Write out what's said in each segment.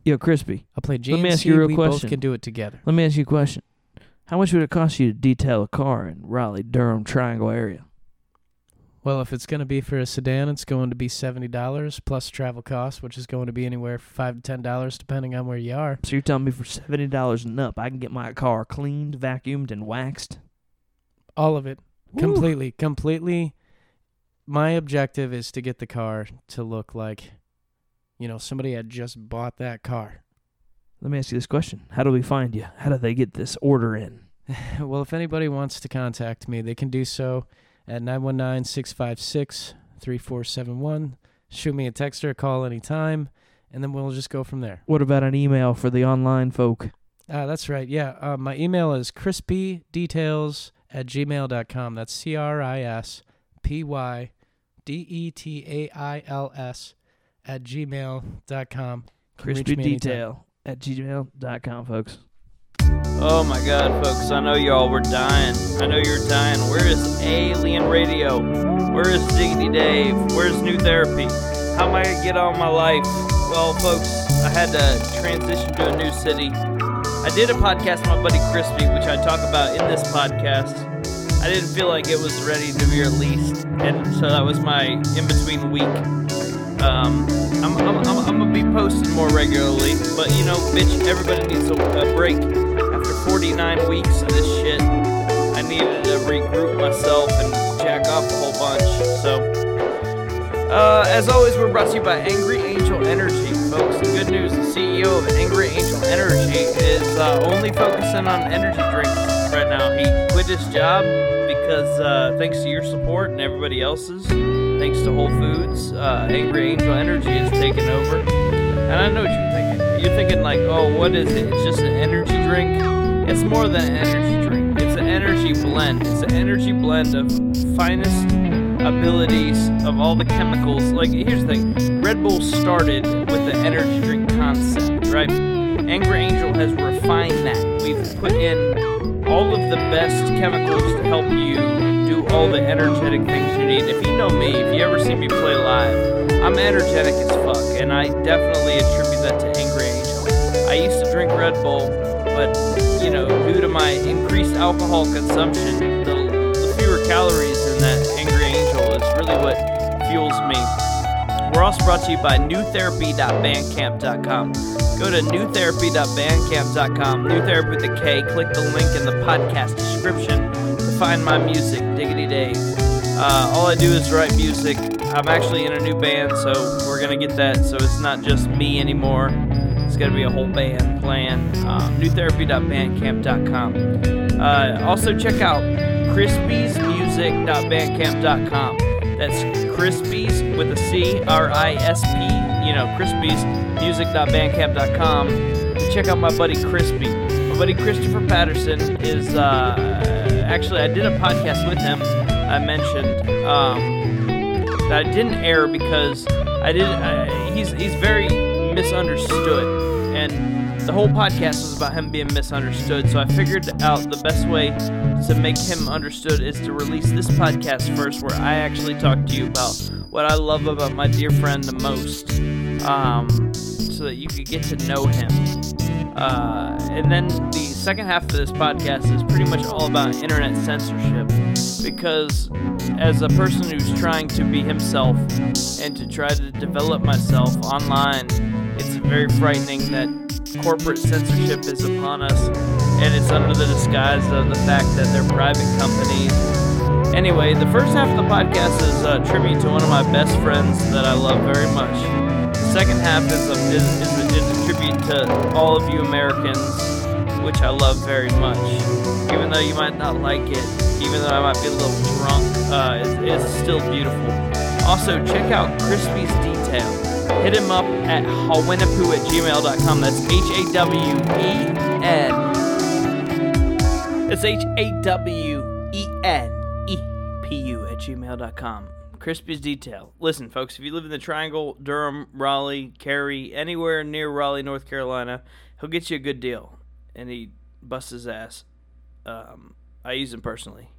Yo, Crispy. I'll play GNC. Let me ask you a real we question. both can do it together. Let me ask you a question. How much would it cost you to detail a car in Raleigh, Durham, Triangle area? Well, if it's going to be for a sedan, it's going to be $70 plus travel costs, which is going to be anywhere from $5 to $10 depending on where you are. So you're telling me for $70 and up, I can get my car cleaned, vacuumed, and waxed? All of it. Woo. Completely. My objective is to get the car to look like, somebody had just bought that car. Let me ask you this question. How do we find you? How do they get this order in? Well, if anybody wants to contact me, they can do so at 919-656-3471. Shoot me a text or a call anytime, and then we'll just go from there. What about an email for the online folk? That's right, yeah. My email is crispydetails@gmail.com. That's crispydetails@gmail.com. crispydetail@gmail.com, folks. Oh my god, folks, I know y'all were dying. I know you're dying. Where is Alien Radio? Where is Diggity Dave? Where's New Therapy? How am I gonna get on my life? Well, folks, I had to transition to a new city. I did a podcast with my buddy Crispy, which I talk about in this podcast. I didn't feel like it was ready to be released, and so that was my in-between week. I'm gonna be posting more regularly, but bitch, everybody needs a break. After 49 weeks of this shit, I needed to regroup myself and jack off a whole bunch. So, as always, we're brought to you by Angry Angel Energy, folks. The good news: the CEO of Angry Angel Energy is only focusing on energy drinks right now. He quit his job because, thanks to your support and everybody else's, thanks to Whole Foods, Angry Angel Energy is taking over. And I know what you're thinking. You're thinking like, oh, what is it? It's just an energy drink? It's more than an energy drink. It's an energy blend. It's an energy blend of finest abilities of all the chemicals. Like, here's the thing. Red Bull started with the energy drink concept, right? Angry Angel has refined that. We've put in all of the best chemicals to help you do all the energetic things you need. If you know me, if you ever see me play live, I'm energetic as fuck, and I definitely attribute that to Angry Angel. I used to drink Red Bull, but, due to my increased alcohol consumption, the fewer calories in that Angry Angel is really what fuels me. We're also brought to you by newtherapy.bandcamp.com. Go to newtherapy.bandcamp.com, New Therapy with a K. Click the link in the podcast description to find my music, Diggity Dave. All I do is write music. I'm actually in a new band, so we're going to get that so it's not just me anymore. It's going to be a whole band playing. newtherapy.bandcamp.com. Also check out crispiesmusic.bandcamp.com. That's Crispies with a C, R-I-S-P, crispiesmusic.bandcamp.com. Check out my buddy Crispy. My buddy Christopher Patterson is, actually, I did a podcast with him, I mentioned, that I didn't air because he's very misunderstood, and the whole podcast was about him being misunderstood, so I figured out the best way to make him understood is to release this podcast first, where I actually talk to you about what I love about my dear friend the most, so that you could get to know him. And then the second half of this podcast is pretty much all about internet censorship, because as a person who's trying to be himself and to try to develop myself online, it's very frightening that corporate censorship is upon us, and it's under the disguise of the fact that they're private companies. Anyway, the first half of the podcast is a tribute to one of my best friends that I love very much. The second half is a tribute to all of you Americans, which I love very much. Even though you might not like it, even though I might be a little drunk, it's still beautiful. Also, check out Crispy's Detail. Hit him up at hawenipu@gmail.com. That's Hawen. It's HAWENEPU@gmail.com. Crispy's Detail. Listen, folks, if you live in the Triangle, Durham, Raleigh, Cary, anywhere near Raleigh, North Carolina, he'll get you a good deal. And he busts his ass. I use him personally.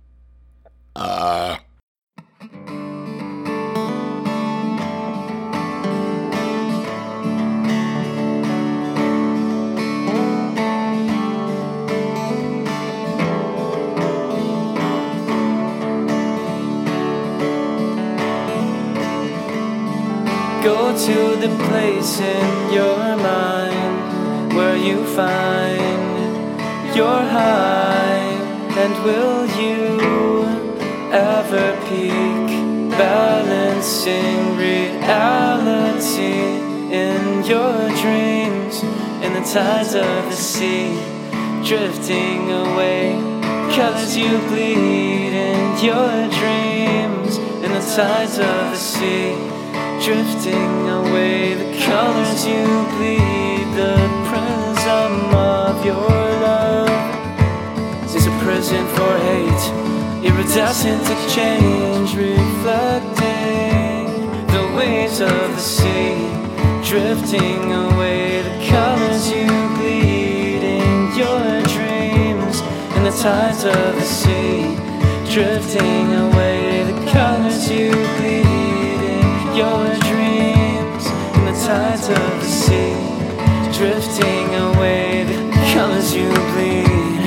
to the place in your mind where you find your high. And will you ever peak, balancing reality in your dreams, in the tides of the sea, drifting away, colors you bleed in your dreams, in the tides of the sea, drifting away, the colors you bleed. The prism of your love is a prison for hate, iridescent exchange, reflecting the waves of the sea, drifting away, the colors you bleed in your dreams, in the tides of the sea, drifting away, the colors you bleed in your dreams, in the tides of the sea, drifting away, the colors you bleed.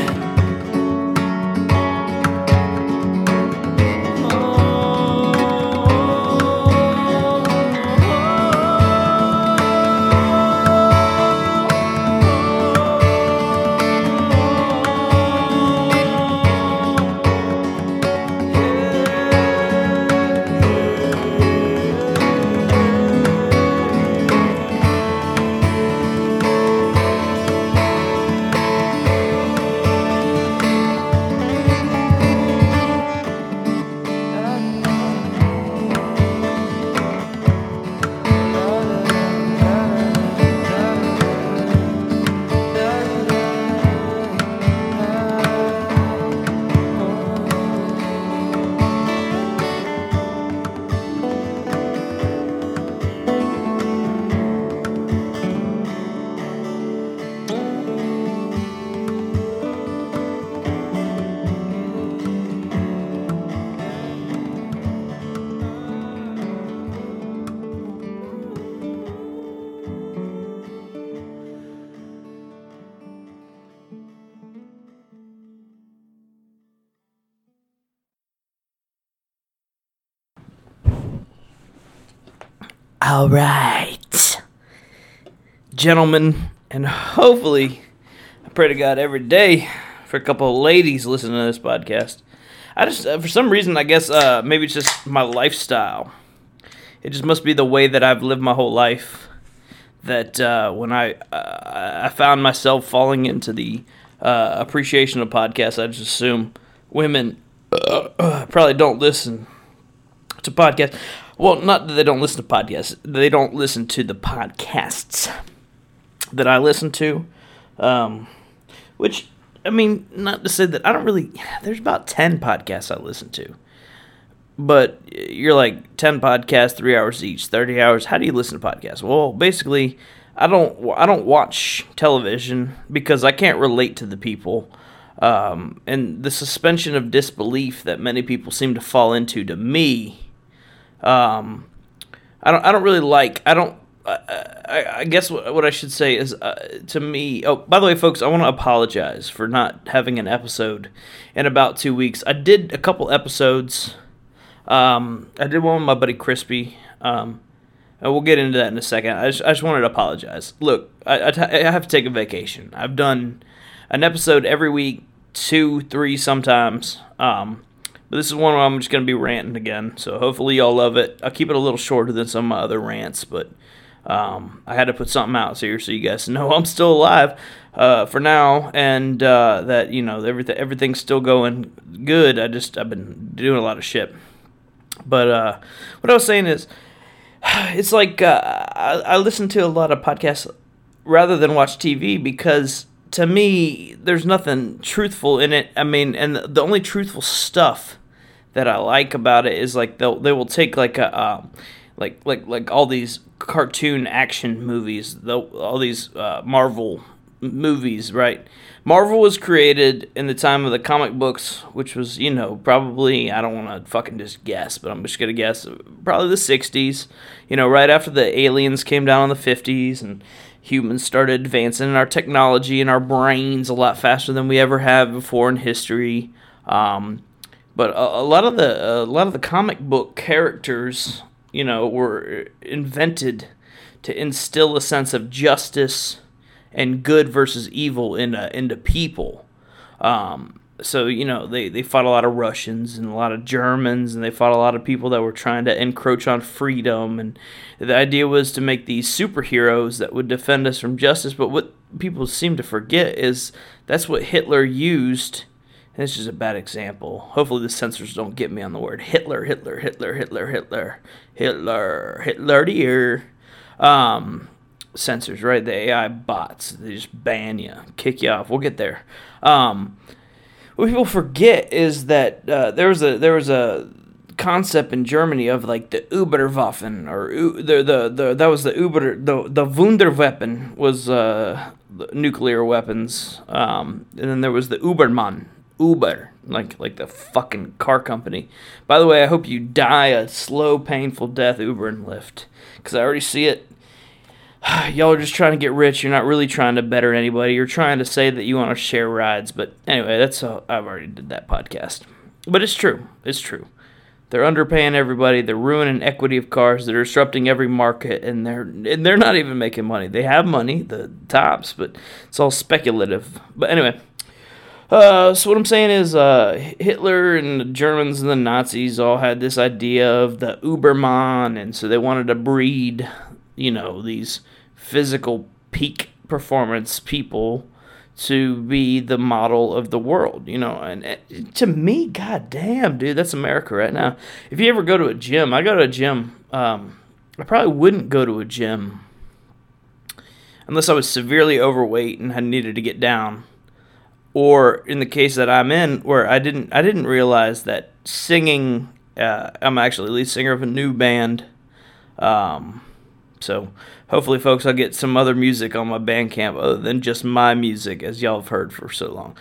All right, gentlemen, and hopefully, I pray to God every day for a couple of ladies listening to this podcast. I just, for some reason, I guess maybe it's just my lifestyle. It just must be the way that I've lived my whole life. That when I found myself falling into the appreciation of podcasts, I just assume women probably don't listen to podcasts. Well, not that they don't listen to podcasts. They don't listen to the podcasts that I listen to. Which, I mean, not to say that I don't really... There's about 10 podcasts I listen to. But you're like, 10 podcasts, 3 hours each, 30 hours. How do you listen to podcasts? Well, basically, I don't watch television because I can't relate to the people. And the suspension of disbelief that many people seem to fall into, to me... I don't really like, I guess what I should say is, to me, oh, by the way, folks, I want to apologize for not having an episode in about 2 weeks. I did a couple episodes, I did one with my buddy Crispy, and we'll get into that in a second. I just wanted to apologize. Look, I have to take a vacation. I've done an episode every week, 2, 3 sometimes, but this is one where I'm just going to be ranting again, so hopefully y'all love it. I'll keep it a little shorter than some of my other rants, but I had to put something out here so you guys know I'm still alive for now, and that, you know, everything's still going good. I've been doing a lot of shit. But what I was saying is, it's like I listen to a lot of podcasts rather than watch TV because, to me, there's nothing truthful in it. I mean, and the only truthful stuff that I like about it is like they will take like a like all these cartoon action movies, all these Marvel movies, right? Marvel was created in the time of the comic books, which was, you know, probably, I don't want to fucking just guess, but I'm just going to guess, probably the 60s, you know, right after the aliens came down in the 50s and humans started advancing in our technology and our brains a lot faster than we ever have before in history. But a lot of the comic book characters, you know, were invented to instill a sense of justice and good versus evil into people. So, they fought a lot of Russians and a lot of Germans, and they fought a lot of people that were trying to encroach on freedom. And the idea was to make these superheroes that would defend us from justice. But what people seem to forget is that's what Hitler used. And it's just a bad example. Hopefully the censors don't get me on the word Hitler dear. Censors, right? The AI bots, they just ban you, kick you off. We'll get there. What people forget is that there was a concept in Germany of like the Überwaffen, or that was the Wunderweapon was nuclear weapons, and then there was the Übermann, like the fucking car company. By the way, I hope you die a slow, painful death, Uber and Lyft, because I already see it. Y'all are just trying to get rich. You're not really trying to better anybody. You're trying to say that you want to share rides. But anyway, that's how I've already did that podcast. But it's true. It's true. They're underpaying everybody. They're ruining equity of cars. They're disrupting every market, and they're not even making money. They have money, the tops, but it's all speculative. But anyway, so what I'm saying is Hitler and the Germans and the Nazis all had this idea of the Übermann, and so they wanted to breed, these physical peak performance people to be the model of the world, and to me, goddamn, dude, that's America right now. If you ever go to a gym, I go to a gym, I probably wouldn't go to a gym unless I was severely overweight and I needed to get down, or in the case that I'm in, where I didn't realize that singing, I'm actually lead singer of a new band, so hopefully, folks, I'll get some other music on my Bandcamp other than just my music, as y'all have heard for so long.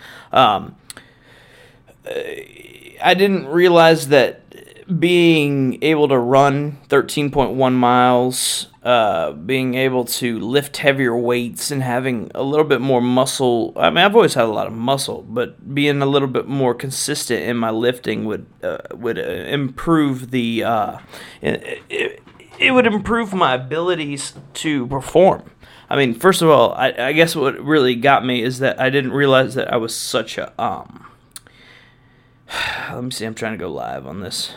I didn't realize that being able to run 13.1 miles, being able to lift heavier weights, and having a little bit more muscle. I mean, I've always had a lot of muscle, but being a little bit more consistent in my lifting would improve the. It would improve my abilities to perform. I mean, first of all, I guess what really got me is that I didn't realize that I was such a, let me see, I'm trying to go live on this.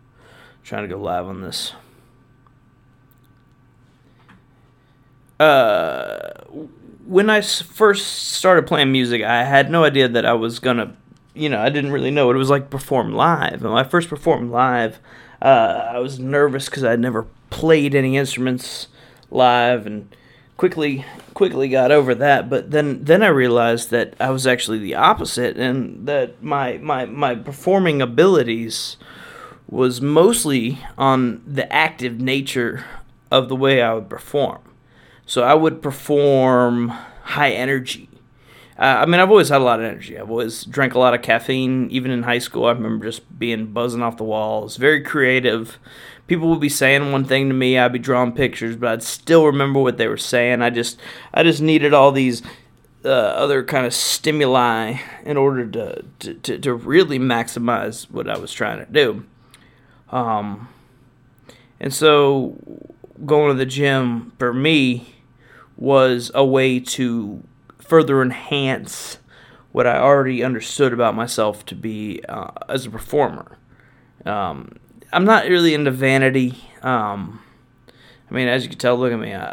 When I first started playing music, I had no idea that I was gonna, I didn't really know what it was like to perform live. And when I first performed live, I was nervous because I'd never played any instruments live, and quickly got over that. But then I realized that I was actually the opposite, and that my performing abilities was mostly on the active nature of the way I would perform. So I would perform high energy. I've always had a lot of energy. I've always drank a lot of caffeine. Even in high school, I remember just being buzzing off the walls. Very creative. People would be saying one thing to me. I'd be drawing pictures, but I'd still remember what they were saying. I just needed all these other kind of stimuli in order to really maximize what I was trying to do. And so going to the gym for me was a way to further enhance what I already understood about myself to be as a performer. I'm not really into vanity. As you can tell, look at me.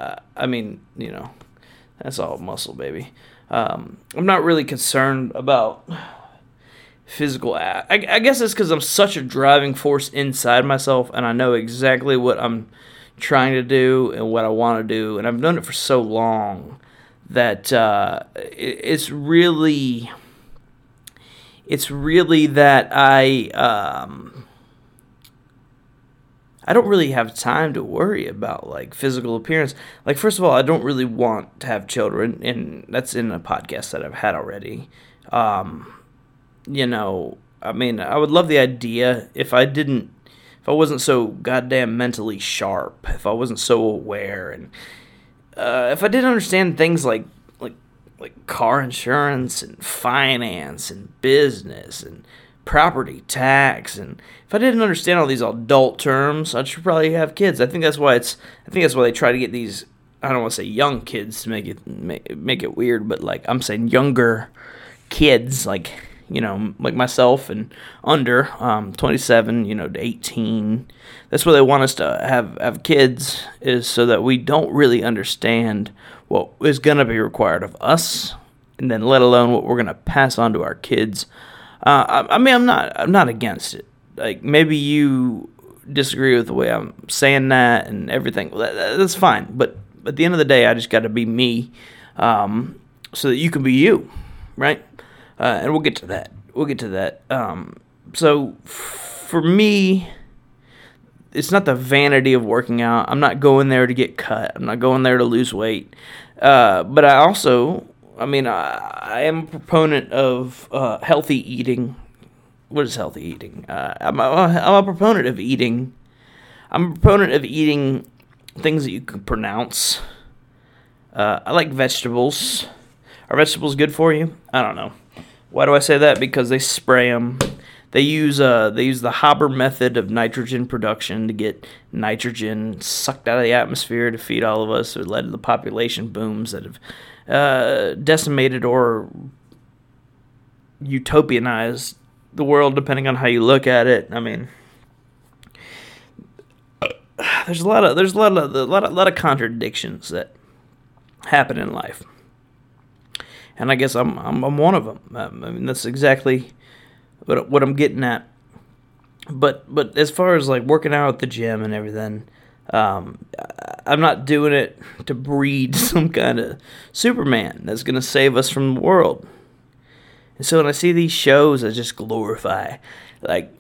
That's all muscle, baby. I'm not really concerned about physical. I guess it's because I'm such a driving force inside myself, and I know exactly what I'm trying to do and what I want to do, and I've done it for so long that it's really that I don't really have time to worry about like physical appearance. Like, first of all, I don't really want to have children, and that's in a podcast that I've had already. I would love the idea if I wasn't so goddamn mentally sharp, if I wasn't so aware, and if I didn't understand things like car insurance and finance and business and property tax, and if I didn't understand all these adult terms, I should probably have kids. I think that's why they try to get these I don't want to say young kids to make it weird, but like I'm saying younger kids, like, you know, like myself and under 27, you know, to 18. That's why they want us to have kids, is so that we don't really understand what is going to be required of us, and then let alone what we're going to pass on to our kids. I mean, I'm not against it. Like, maybe you disagree with the way I'm saying that and everything. Well, that's fine. But at the end of the day, I just got to be me, so that you can be you, right? And we'll get to that. So for me, it's not the vanity of working out. I'm not going there to get cut. I'm not going there to lose weight. But I also, I am a proponent of healthy eating. What is healthy eating? I'm a proponent of eating. I'm a proponent of eating things that you can pronounce. I like vegetables. Are vegetables good for you? I don't know. Why do I say that? Because they spray them. They use the Haber method of nitrogen production to get nitrogen sucked out of the atmosphere to feed all of us. It led to the population booms that have decimated or utopianized the world, depending on how you look at it. I mean, there's a lot of contradictions that happen in life, and I guess I'm one of them. I mean, that's exactly what I'm getting at. But as far as like working out at the gym and everything, I'm not doing it to breed some kind of Superman that's gonna save us from the world. And so when I see these shows, I just glorify, I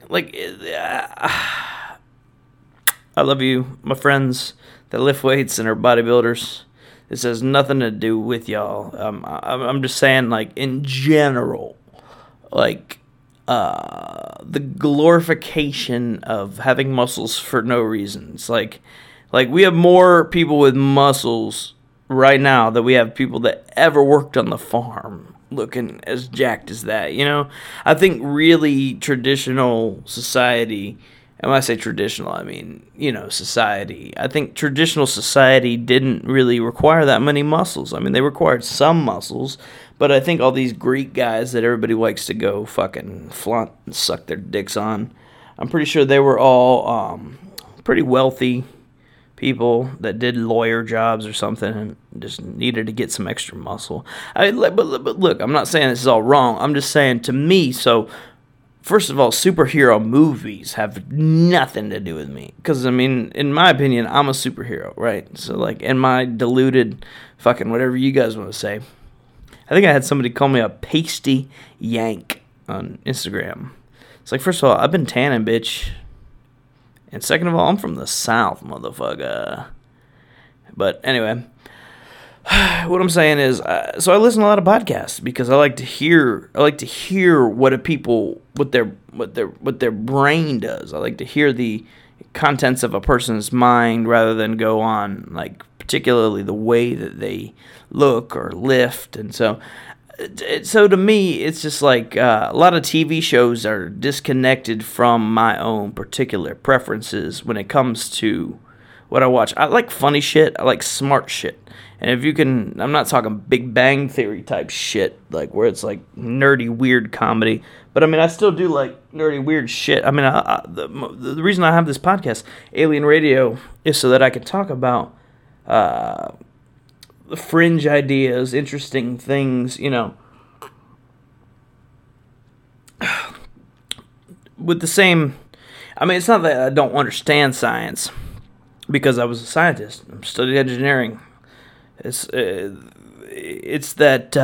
love you, my friends that lift weights and are bodybuilders. This has nothing to do with y'all. I'm just saying, like, in general, like, the glorification of having muscles for no reason. It's like we have more people with muscles right now than we have people that ever worked on the farm looking as jacked as that, you know? I think really traditional society, and when I say traditional, I mean, you know, society. I think traditional society didn't really require that many muscles. I mean, they required some muscles, but I think all these Greek guys that everybody likes to go fucking flaunt and suck their dicks on, I'm pretty sure they were all pretty wealthy people that did lawyer jobs or something and just needed to get some extra muscle. But look, I'm not saying this is all wrong. I'm just saying, to me, so first of all, superhero movies have nothing to do with me. Because, I mean, in my opinion, I'm a superhero, right? So, like, in my diluted fucking whatever you guys want to say, I think I had somebody call me a pasty yank on Instagram. It's like, first of all, I've been tanning, bitch. And second of all, I'm from the South, motherfucker. But anyway, what I'm saying is, so I listen to a lot of podcasts because I like to hear what their brain does. I like to hear the contents of a person's mind rather than go on, like, particularly the way that they look or lift. And so to me, it's just like a lot of TV shows are disconnected from my own particular preferences when it comes to what I watch. I like funny shit. I like smart shit. And if you can, I'm not talking Big Bang Theory type shit, like where it's like nerdy, weird comedy. But I mean, I still do like nerdy, weird shit. I mean, the reason I have this podcast, Alien Radio, is so that I can talk about the fringe ideas, interesting things, you know, with the same. I mean, it's not that I don't understand science, because I was a scientist. I studied engineering. It's that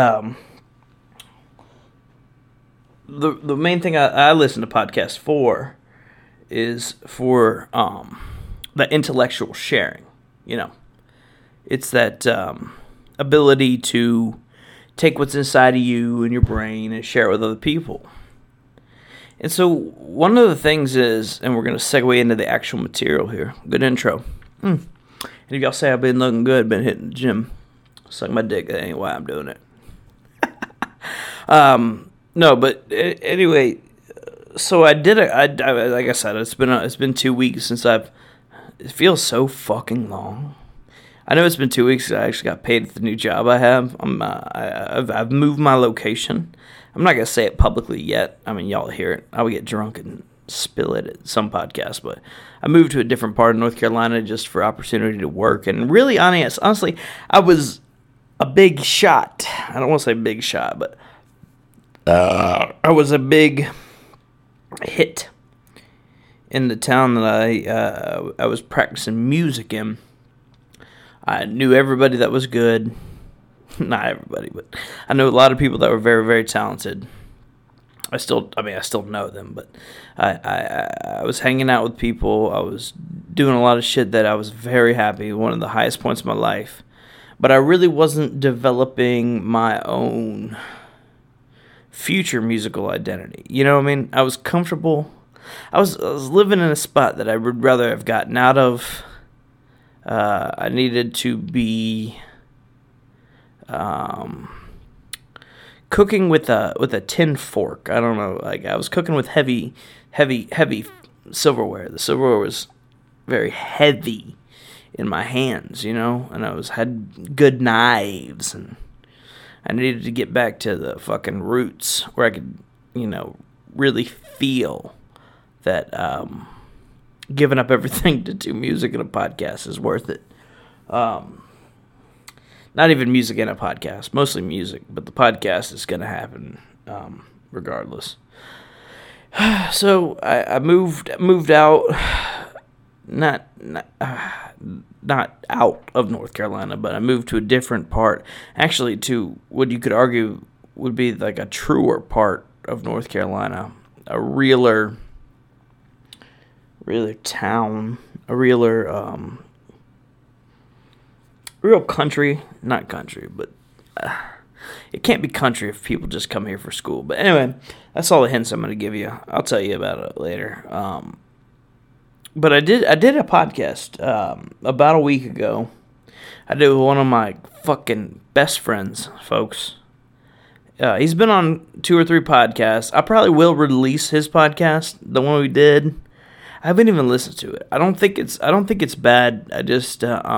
the main thing I listen to podcasts for is for the intellectual sharing, you know. It's that ability to take what's inside of you and your brain and share it with other people. And so one of the things is, and we're going to segue into the actual material here. Good intro. And if y'all say I've been looking good, been hitting the gym, suck my dick, that ain't why I'm doing it. No, but anyway, so I did it. I like I said, it's been 2 weeks since it feels so fucking long. I know it's been 2 weeks. I actually got paid at the new job I have. I've moved my location. I'm not going to say it publicly yet. I mean, y'all hear it. I would get drunk and spill it at some podcast, but I moved to a different part of North Carolina just for opportunity to work. And really, honestly, I was a big shot. I don't want to say big shot, but I was a big hit in the town that I was practicing music in. I knew everybody that was good. Not everybody, but I know a lot of people that were very, very talented. I still know them, but I was hanging out with people. I was doing a lot of shit that I was very happy. One of the highest points of my life. But I really wasn't developing my own future musical identity. You know what I mean? I was comfortable. I was living in a spot that I would rather have gotten out of. I needed to be cooking with a tin fork. I don't know. Like, I was cooking with heavy silverware. The silverware was very heavy in my hands, you know, and I had good knives, and I needed to get back to the fucking roots where I could, you know, really feel that giving up everything to do music and a podcast is worth it. Not even music and a podcast, mostly music, but the podcast is going to happen regardless. So I moved out, not out of North Carolina, but I moved to a different part, actually to what you could argue would be like a truer part of North Carolina, a realer town, a real country, not country, but it can't be country if people just come here for school. But anyway, that's all the hints I'm going to give you. I'll tell you about it later. But I did a podcast about a week ago. I did with one of my fucking best friends, folks. He's been on 2 or 3 podcasts. I probably will release his podcast, the one we did. I haven't even listened to it. I don't think it's bad. I just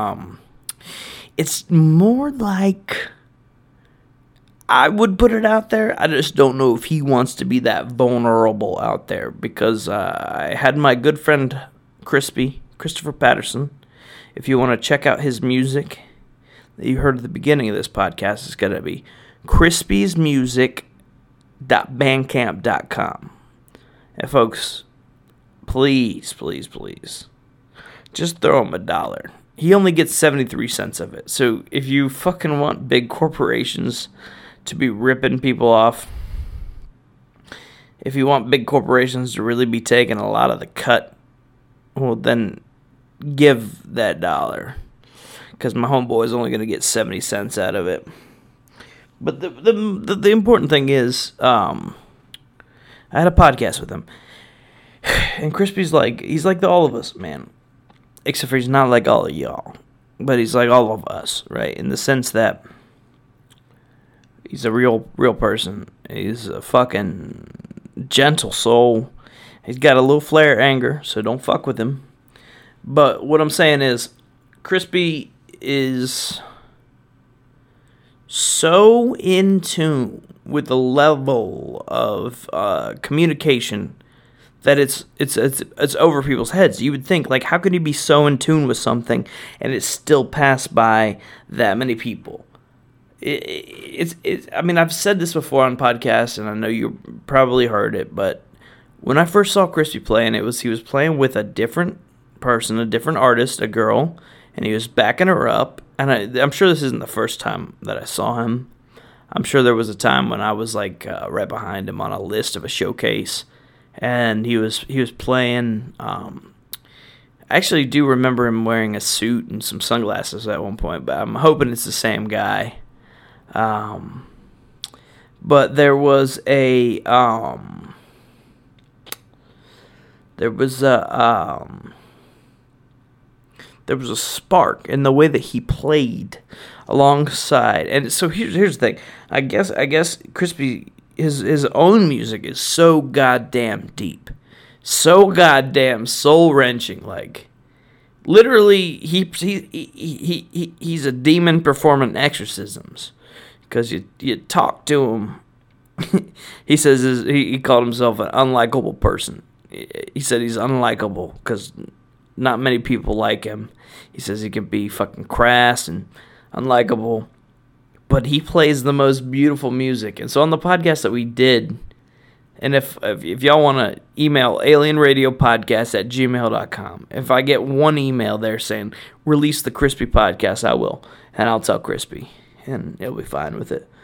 it's more like I would put it out there. I just don't know if he wants to be that vulnerable out there, because I had my good friend Christopher Patterson. If you want to check out his music that you heard at the beginning of this podcast, it's going to be crispysmusic.bandcamp.com. And folks, please, just throw him $1. He only gets 73 cents of it. So if you fucking want big corporations to be ripping people off, if you want big corporations to really be taking a lot of the cut, well, then give that $1, because my homeboy is only going to get 70 cents out of it. But the important thing is, I had a podcast with him, and Crispy's he's like all of us, man. Except for he's not like all of y'all, but he's like all of us, right? In the sense that he's a real person. He's a fucking gentle soul. He's got a little flare of anger, so don't fuck with him. But what I'm saying is, Crispy is so in tune with the level of communication that it's over people's heads. You would think, like, how could he be so in tune with something and it still pass by that many people? I mean, I've said this before on podcasts, and I know you probably heard it, but when I first saw Crispy play, and he was playing with a different person, a different artist, a girl, and he was backing her up. And I'm sure this isn't the first time that I saw him. I'm sure there was a time when I was like right behind him on a list of a showcase, and he was playing. I actually do remember him wearing a suit and some sunglasses at one point, but I'm hoping it's the same guy. But there was a spark in the way that he played alongside. And so here's the thing. I guess Crispy, his own music is so goddamn deep, so goddamn soul wrenching. Like Literally, he's a demon performing exorcisms, because you talk to him. He says he called himself an unlikable person. He said he's unlikable because not many people like him. He says he can be fucking crass and unlikable, but he plays the most beautiful music. And so on the podcast that we did, and if y'all want to email alienradiopodcast@gmail.com, if I get one email there saying, release the Crispy podcast, I will. And I'll tell Crispy, and he'll be fine with it.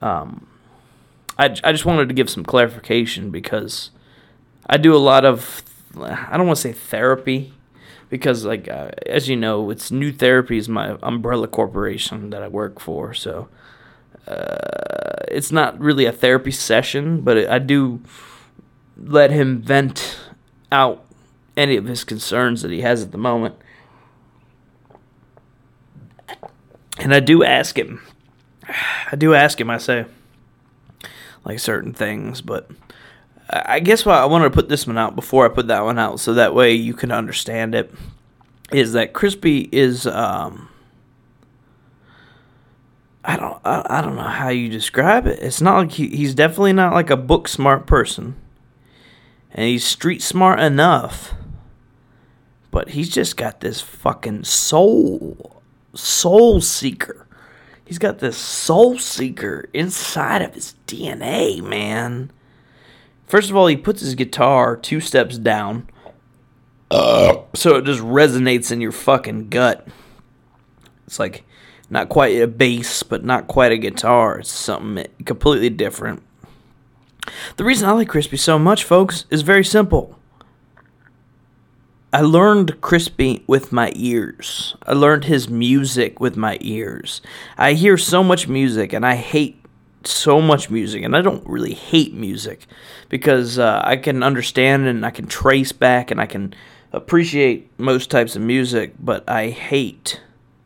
I just wanted to give some clarification, because I do a lot of, I don't want to say therapy, because, like, as you know, it's New Therapy is my umbrella corporation that I work for, so it's not really a therapy session, but I do let him vent out any of his concerns that he has at the moment. And I do ask him, I say, like, certain things, but I guess why I wanted to put this one out before I put that one out, so that way you can understand it, is that Crispy is, I don't know how you describe it. It's not like he's definitely not like a book smart person, and he's street smart enough, but he's just got this fucking soul seeker. He's got this soul seeker inside of his DNA, man. First of all, he puts his guitar 2 steps down, so it just resonates in your fucking gut. It's like not quite a bass, but not quite a guitar. It's something completely different. The reason I like Crispy so much, folks, is very simple. I learned Crispy with my ears. I learned his music with my ears. I hear so much music, and I hate so much music, and I don't really hate music, because I can understand and I can trace back and I can appreciate most types of music, but I hate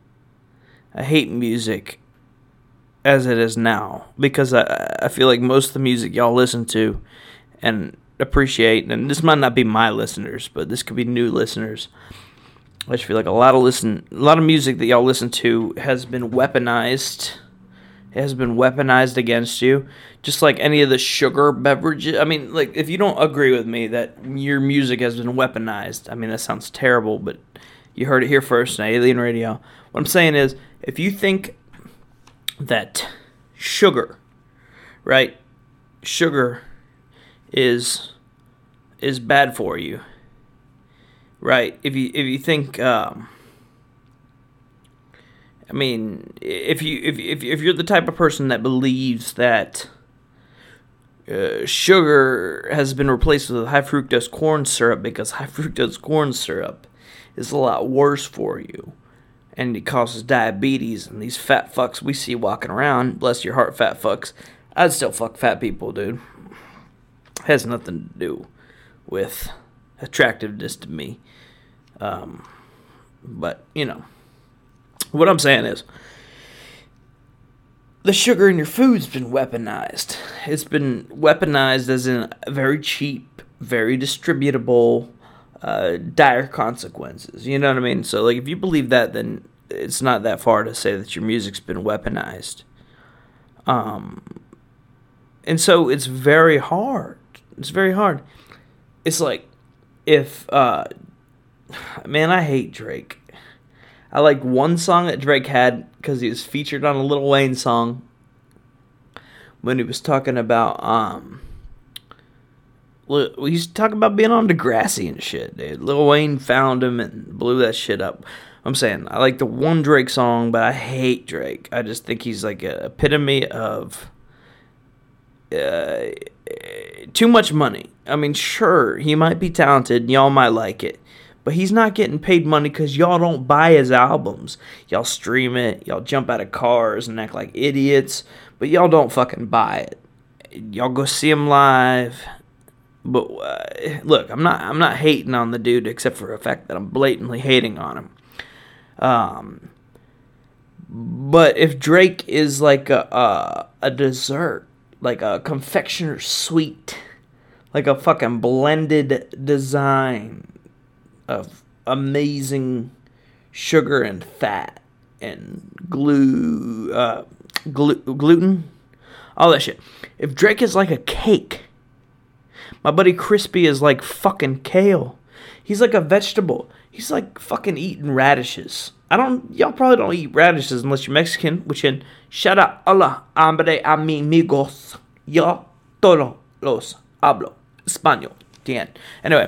music as it is now, because I feel like most of the music y'all listen to and appreciate, and this might not be my listeners, but this could be new listeners. I just feel like a lot of music that y'all listen to has been weaponized. It has been weaponized against you, just like any of the sugar beverages. I mean, like, if you don't agree with me that your music has been weaponized, I mean, that sounds terrible, but you heard it here first on Alien Radio. What I'm saying is, if you think that sugar, right, sugar is bad for you, right? If you think, I mean, if you're the type of person that believes that sugar has been replaced with high fructose corn syrup, because high fructose corn syrup is a lot worse for you, and it causes diabetes, and these fat fucks we see walking around, bless your heart, fat fucks. I'd still fuck fat people, dude. It has nothing to do with attractiveness to me. But, you know, what I'm saying is, the sugar in your food's been weaponized. It's been weaponized as in very cheap, very distributable, dire consequences. You know what I mean? So, like, if you believe that, then it's not that far to say that your music's been weaponized. And so it's very hard. It's very hard. It's like, if, man, I hate Drake. I like one song that Drake had, because he was featured on a Lil Wayne song, when he was talking about, he's talking about being on Degrassi and shit, dude. Lil Wayne found him and blew that shit up. I'm saying, I like the one Drake song, but I hate Drake. I just think he's like an epitome of too much money. I mean, sure, he might be talented, and y'all might like it, but he's not getting paid money because y'all don't buy his albums. Y'all stream it, y'all jump out of cars and act like idiots, but y'all don't fucking buy it. Y'all go see him live. But look, I'm not hating on the dude, except for the fact that I'm blatantly hating on him. But if Drake is like a dessert, like a confectioner's sweet, like a fucking blended design of amazing sugar and fat and gluten, all that shit. If Drake is like a cake, my buddy Crispy is like fucking kale. He's like a vegetable. He's like fucking eating radishes. Y'all probably don't eat radishes unless you're Mexican, which in shout out hola hambre amigos. Yo todos los hablo español. The end. Anyway,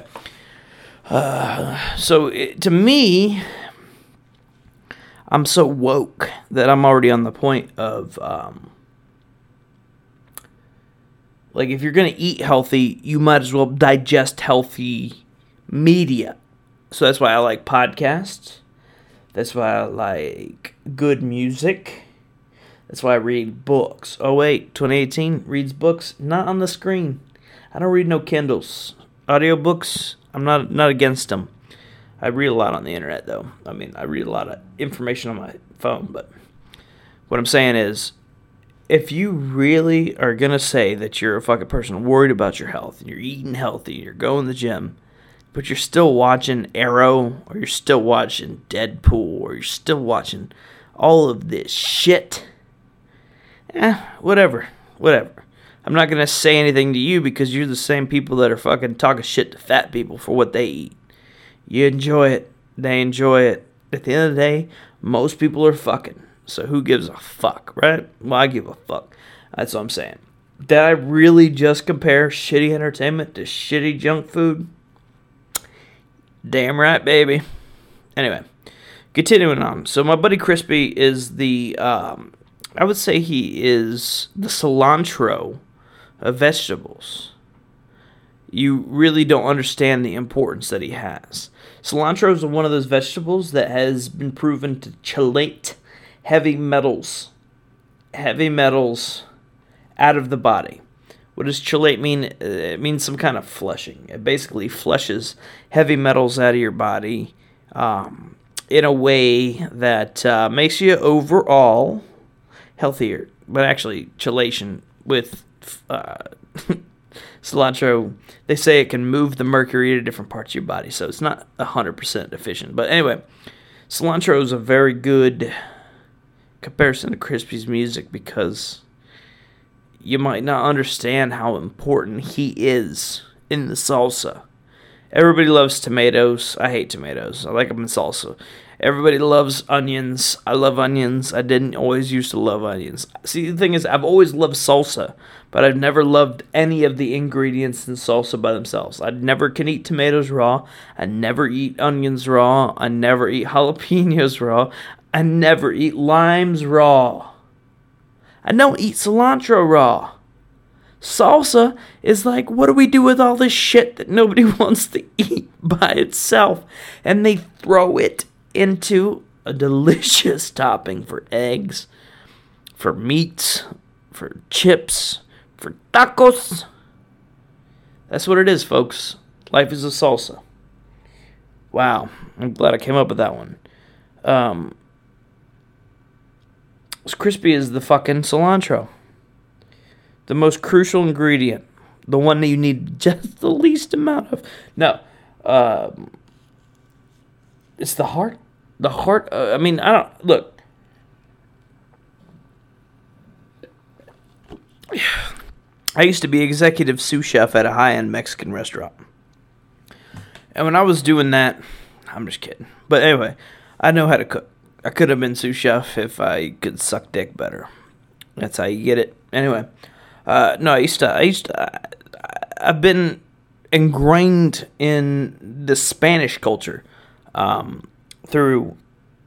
to me, I'm so woke that I'm already on the point of, like, if you're going to eat healthy, you might as well digest healthy media. So that's why I like podcasts. That's why I like good music. That's why I read books. Oh, wait, 2018 reads books, not on the screen. I don't read no Kindles. Audiobooks, I'm not against them. I read a lot on the internet, though. I mean, I read a lot of information on my phone, but what I'm saying is, if you really are going to say that you're a fucking person worried about your health, and you're eating healthy, you're going to the gym, but you're still watching Arrow, or you're still watching Deadpool, or you're still watching all of this shit, whatever. I'm not going to say anything to you because you're the same people that are fucking talking shit to fat people for what they eat. You enjoy it. They enjoy it. At the end of the day, most people are fucking. So who gives a fuck, right? Well, I give a fuck. That's what I'm saying. Did I really just compare shitty entertainment to shitty junk food? Damn right, baby. Anyway, continuing on. So my buddy Crispy is the, I would say he is the cilantro of vegetables. You really don't understand the importance that he has. Cilantro is one of those vegetables that has been proven to chelate heavy metals out of the body. What does chelate mean? It means some kind of flushing. It basically flushes heavy metals out of your body in a way that makes you overall healthier. But actually, chelation with cilantro, they say it can move the mercury to different parts of your body, so it's not 100% efficient. But anyway, cilantro is a very good comparison to Crispy's music because you might not understand how important he is in the salsa. Everybody loves tomatoes. I hate tomatoes. I like them in salsa. Everybody loves onions. I love onions. I didn't always used to love onions. See, the thing is, I've always loved salsa, but I've never loved any of the ingredients in salsa by themselves. I never can eat tomatoes raw. I never eat onions raw. I never eat jalapenos raw. I never eat limes raw. I don't eat cilantro raw. Salsa is like, what do we do with all this shit that nobody wants to eat by itself? And they throw it into a delicious topping for eggs, for meats, for chips, for tacos. That's what it is, folks. Life is a salsa. Wow, I'm glad I came up with that one. As crispy as the fucking cilantro. The most crucial ingredient. The one that you need just the least amount of. No. It's the heart. The heart. I don't. Look. I used to be executive sous chef at a high-end Mexican restaurant. And when I was doing that, I'm just kidding. But anyway, I know how to cook. I could have been sous chef if I could suck dick better. That's how you get it. Anyway, I've been ingrained in the Spanish culture through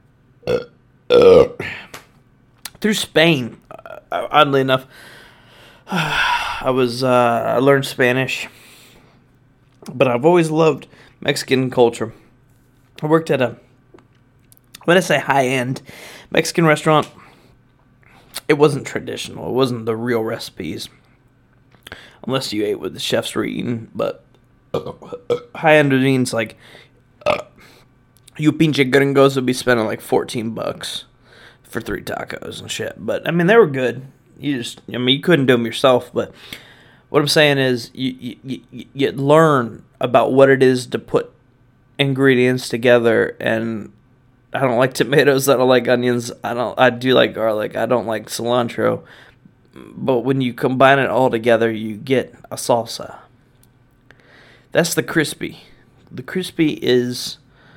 Spain. Oddly enough, I learned Spanish, but I've always loved Mexican culture. I worked at when I say high-end Mexican restaurant, it wasn't traditional. It wasn't the real recipes, unless you ate what the chefs were eating. But high-end means like you pinche gringos would be spending like $14 for 3 tacos and shit. But I mean, they were good. You couldn't do them yourself. But what I'm saying is, you learn about what it is to put ingredients together and I don't like tomatoes. I don't like onions. I do like garlic. I don't like cilantro. But when you combine it all together, you get a salsa. That's the crispy. The crispy is...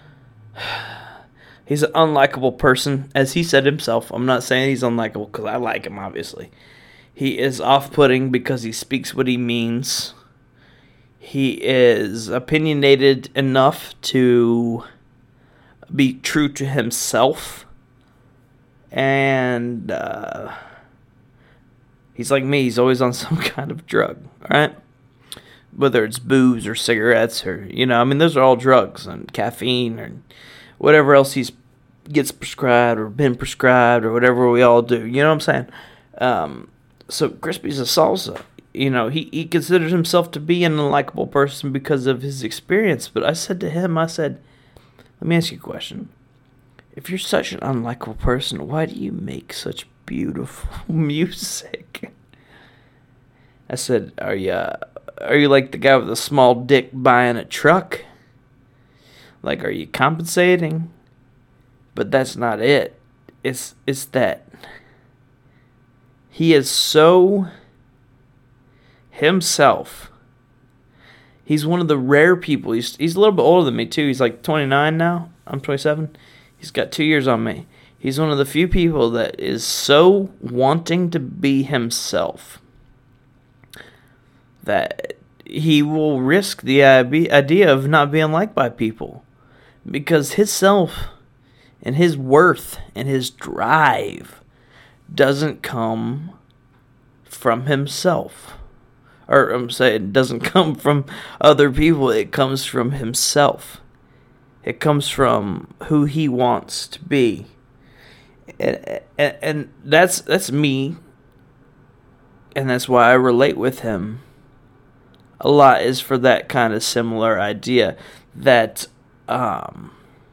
He's an unlikable person, as he said himself. I'm not saying he's unlikable because I like him, obviously. He is off-putting because he speaks what he means. He is opinionated enough to be true to himself. And he's like me. He's always on some kind of drug, all right? Whether it's booze or cigarettes or, those are all drugs, and caffeine or whatever else gets prescribed or been prescribed or whatever we all do. You know what I'm saying? So Crispy's a salsa. He considers himself to be an unlikable person because of his experience. But I said to him, let me ask you a question. If you're such an unlikable person, why do you make such beautiful music? I said, are you like the guy with a small dick buying a truck? Like, are you compensating? But that's not it. It's that he is so himself. He's one of the rare people. He's a little bit older than me, too. He's like 29 now. I'm 27. He's got 2 years on me. He's one of the few people that is so wanting to be himself that he will risk the idea of not being liked by people. Because his self and his worth and his drive doesn't come from himself. Or I'm saying it doesn't come from other people. It comes from himself. It comes from who he wants to be. And that's me. And that's why I relate with him a lot, is for that kind of similar idea that I'm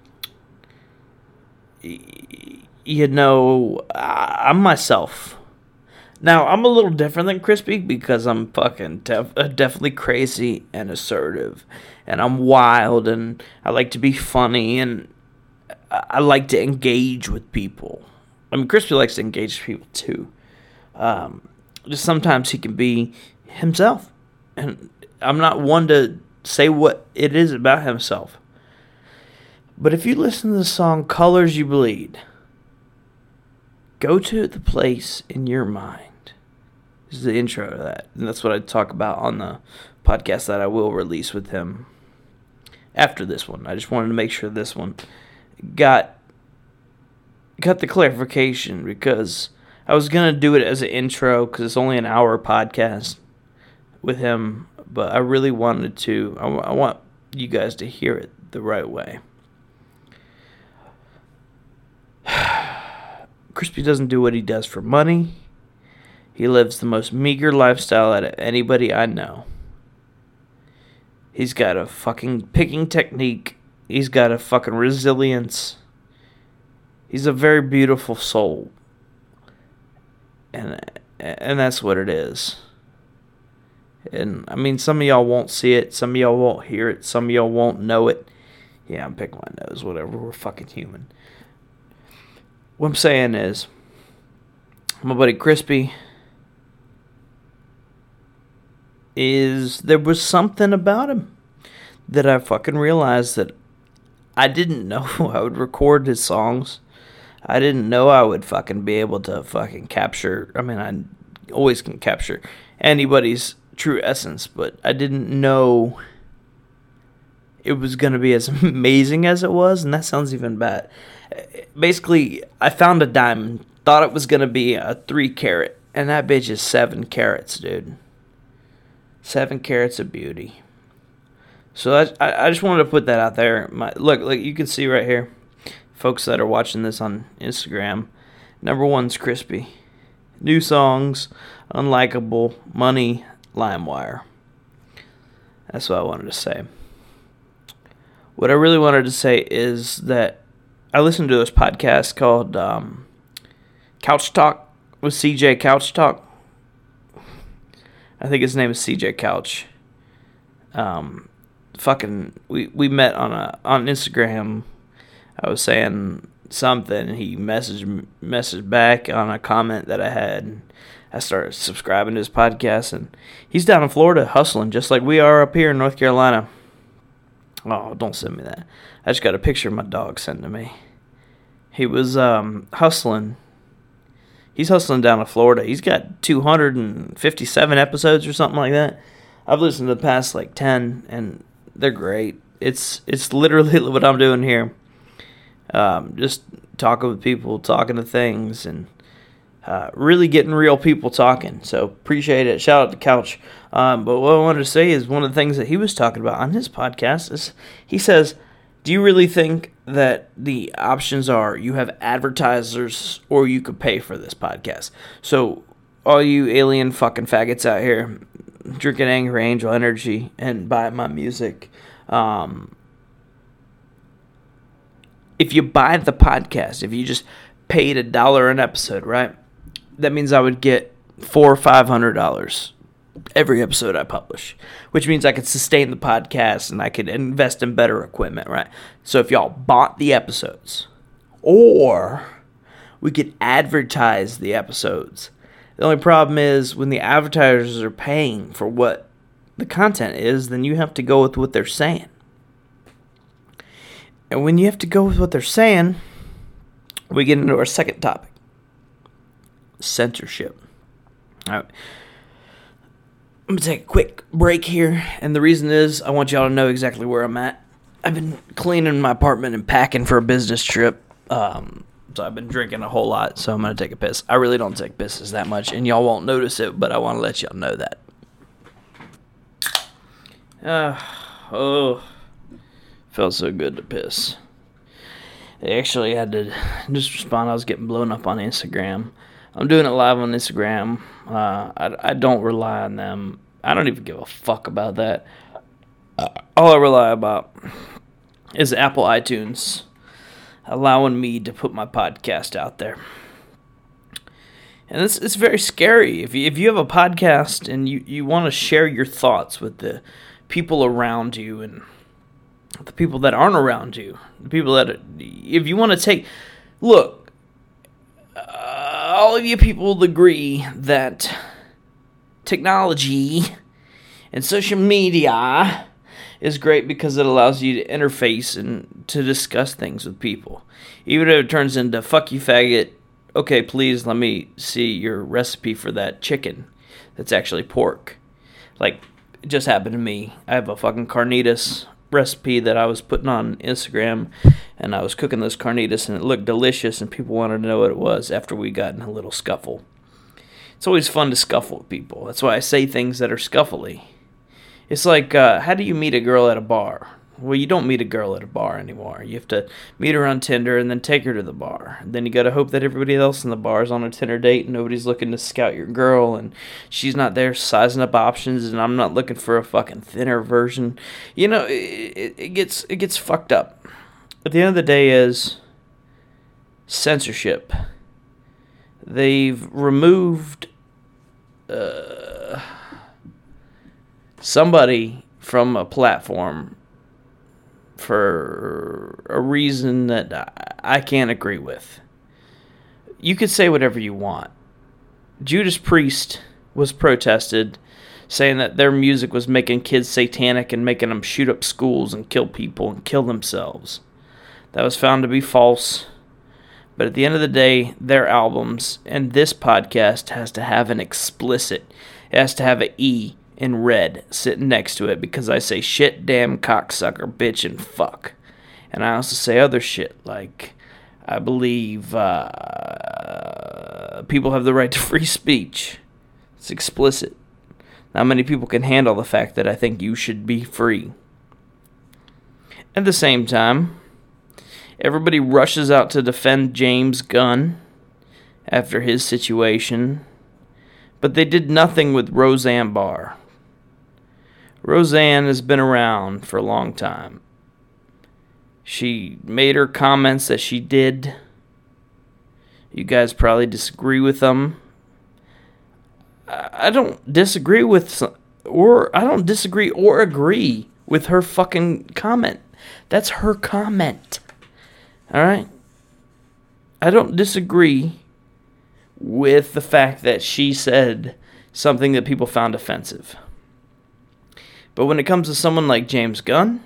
myself. Now, I'm a little different than Crispy because I'm fucking definitely crazy and assertive. And I'm wild and I like to be funny and I like to engage with people. I mean, Crispy likes to engage with people too. Just sometimes he can be himself. And I'm not one to say what it is about himself. But if you listen to the song Colors You Bleed, go to the place in your mind. This is the intro to that. And that's what I talk about on the podcast that I will release with him after this one. I just wanted to make sure this one got the clarification, because I was going to do it as an intro because it's only an hour podcast with him. But I really wanted to. I want you guys to hear it the right way. Crispy doesn't do what he does for money. He lives the most meager lifestyle out of anybody I know. He's got a fucking picking technique. He's got a fucking resilience. He's a very beautiful soul. And that's what it is. And, I mean, some of y'all won't see it. Some of y'all won't hear it. Some of y'all won't know it. Yeah, I'm picking my nose. Whatever. We're fucking human. What I'm saying is, my buddy Crispy there was something about him that I fucking realized that I didn't know I would record his songs. I didn't know I would fucking be able to fucking capture. I mean, I always can capture anybody's true essence, but I didn't know it was going to be as amazing as it was, and that sounds even bad. Basically, I found a diamond, thought it was going to be a 3 carat, and that bitch is 7 carats, dude. 7 carats of beauty. So I just wanted to put that out there. Look, you can see right here, folks that are watching this on Instagram, number 1's Crispy. New songs, Unlikable, Money, LimeWire. That's what I wanted to say. What I really wanted to say is that I listened to this podcast called Couch Talk with CJ Couch Talk. I think his name is CJ Couch. We met on Instagram I was saying something, and he messaged back on a comment that I had. I started subscribing to his podcast, and he's down in Florida hustling just like we are up here in North Carolina. Oh, don't send me that. I just got a picture of my dog sent to me. He was hustling. He's hustling down in Florida. He's got 257 episodes or something like that. I've listened to the past like 10, and they're great. It's literally what I'm doing here. Just talking with people, talking to things, and really getting real people talking. So appreciate it. Shout out to Couch. But what I wanted to say is one of the things that he was talking about on his podcast is he says, do you really think that the options are you have advertisers or you could pay for this podcast? So all you alien fucking faggots out here drinking Angry Angel energy and buying my music, if you buy the podcast, if you just paid $1 an episode, right? That means I would get $400 or $500 every episode I publish, which means I could sustain the podcast and I could invest in better equipment, right? So if y'all bought the episodes, or we could advertise the episodes. The only problem is when the advertisers are paying for what the content is, then you have to go with what they're saying. And when you have to go with what they're saying, we get into our second topic. Censorship. All right. I'm going to take a quick break here, and the reason is I want y'all to know exactly where I'm at. I've been cleaning my apartment and packing for a business trip, so I've been drinking a whole lot, so I'm going to take a piss. I really don't take pisses that much, and y'all won't notice it, but I want to let y'all know that. Felt so good to piss. They actually had to just respond. I was getting blown up on Instagram. I'm doing it live on Instagram. I don't rely on them. I don't even give a fuck about that. All I rely about is Apple iTunes allowing me to put my podcast out there. And it's very scary. If you have a podcast and you want to share your thoughts with the people around you and the people that aren't around you, the people that, if you want to take, look, all of you people agree that technology and social media is great because it allows you to interface and to discuss things with people. Even if it turns into, fuck you faggot, okay, please let me see your recipe for that chicken that's actually pork. Like, it just happened to me. I have a fucking carnitas recipe that I was putting on Instagram, and I was cooking those carnitas, and it looked delicious, and people wanted to know what it was after we got in a little scuffle. It's always fun to scuffle with people. That's why I say things that are scuffly. It's like, how do you meet a girl at a bar? Well, you don't meet a girl at a bar anymore. You have to meet her on Tinder and then take her to the bar. And then you got to hope that everybody else in the bar is on a Tinder date and nobody's looking to scout your girl and she's not there sizing up options and I'm not looking for a fucking thinner version. You know, it gets fucked up. At the end of the day is censorship. They've removed somebody from a platform for a reason that I can't agree with. You could say whatever you want. Judas Priest was protested, saying that their music was making kids satanic and making them shoot up schools and kill people and kill themselves. That was found to be false. But at the end of the day, their albums and this podcast has to have an explicit. It has to have an E in red sitting next to it because I say shit, damn, cocksucker, bitch, and fuck. And I also say other shit like I believe people have the right to free speech. It's explicit. Not many people can handle the fact that I think you should be free. At the same time, everybody rushes out to defend James Gunn after his situation, but they did nothing with Roseanne Barr. Roseanne has been around for a long time. She made her comments that she did. You guys probably disagree with them. I don't disagree or agree with her fucking comment. That's her comment. All right? I don't disagree with the fact that she said something that people found offensive. But when it comes to someone like James Gunn,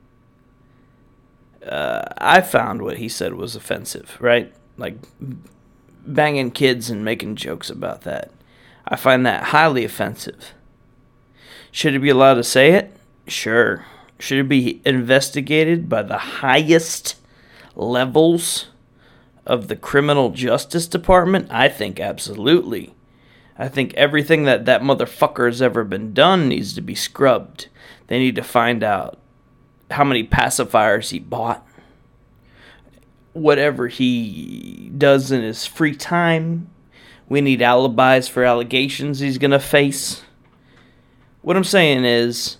I found what he said was offensive, right? Like banging kids and making jokes about that. I find that highly offensive. Should he be allowed to say it? Sure. Should it be investigated by the highest levels of the criminal justice department? I think absolutely. I think everything that motherfucker has ever been done needs to be scrubbed. They need to find out how many pacifiers he bought, whatever he does in his free time. We need alibis for allegations he's going to face. What I'm saying is,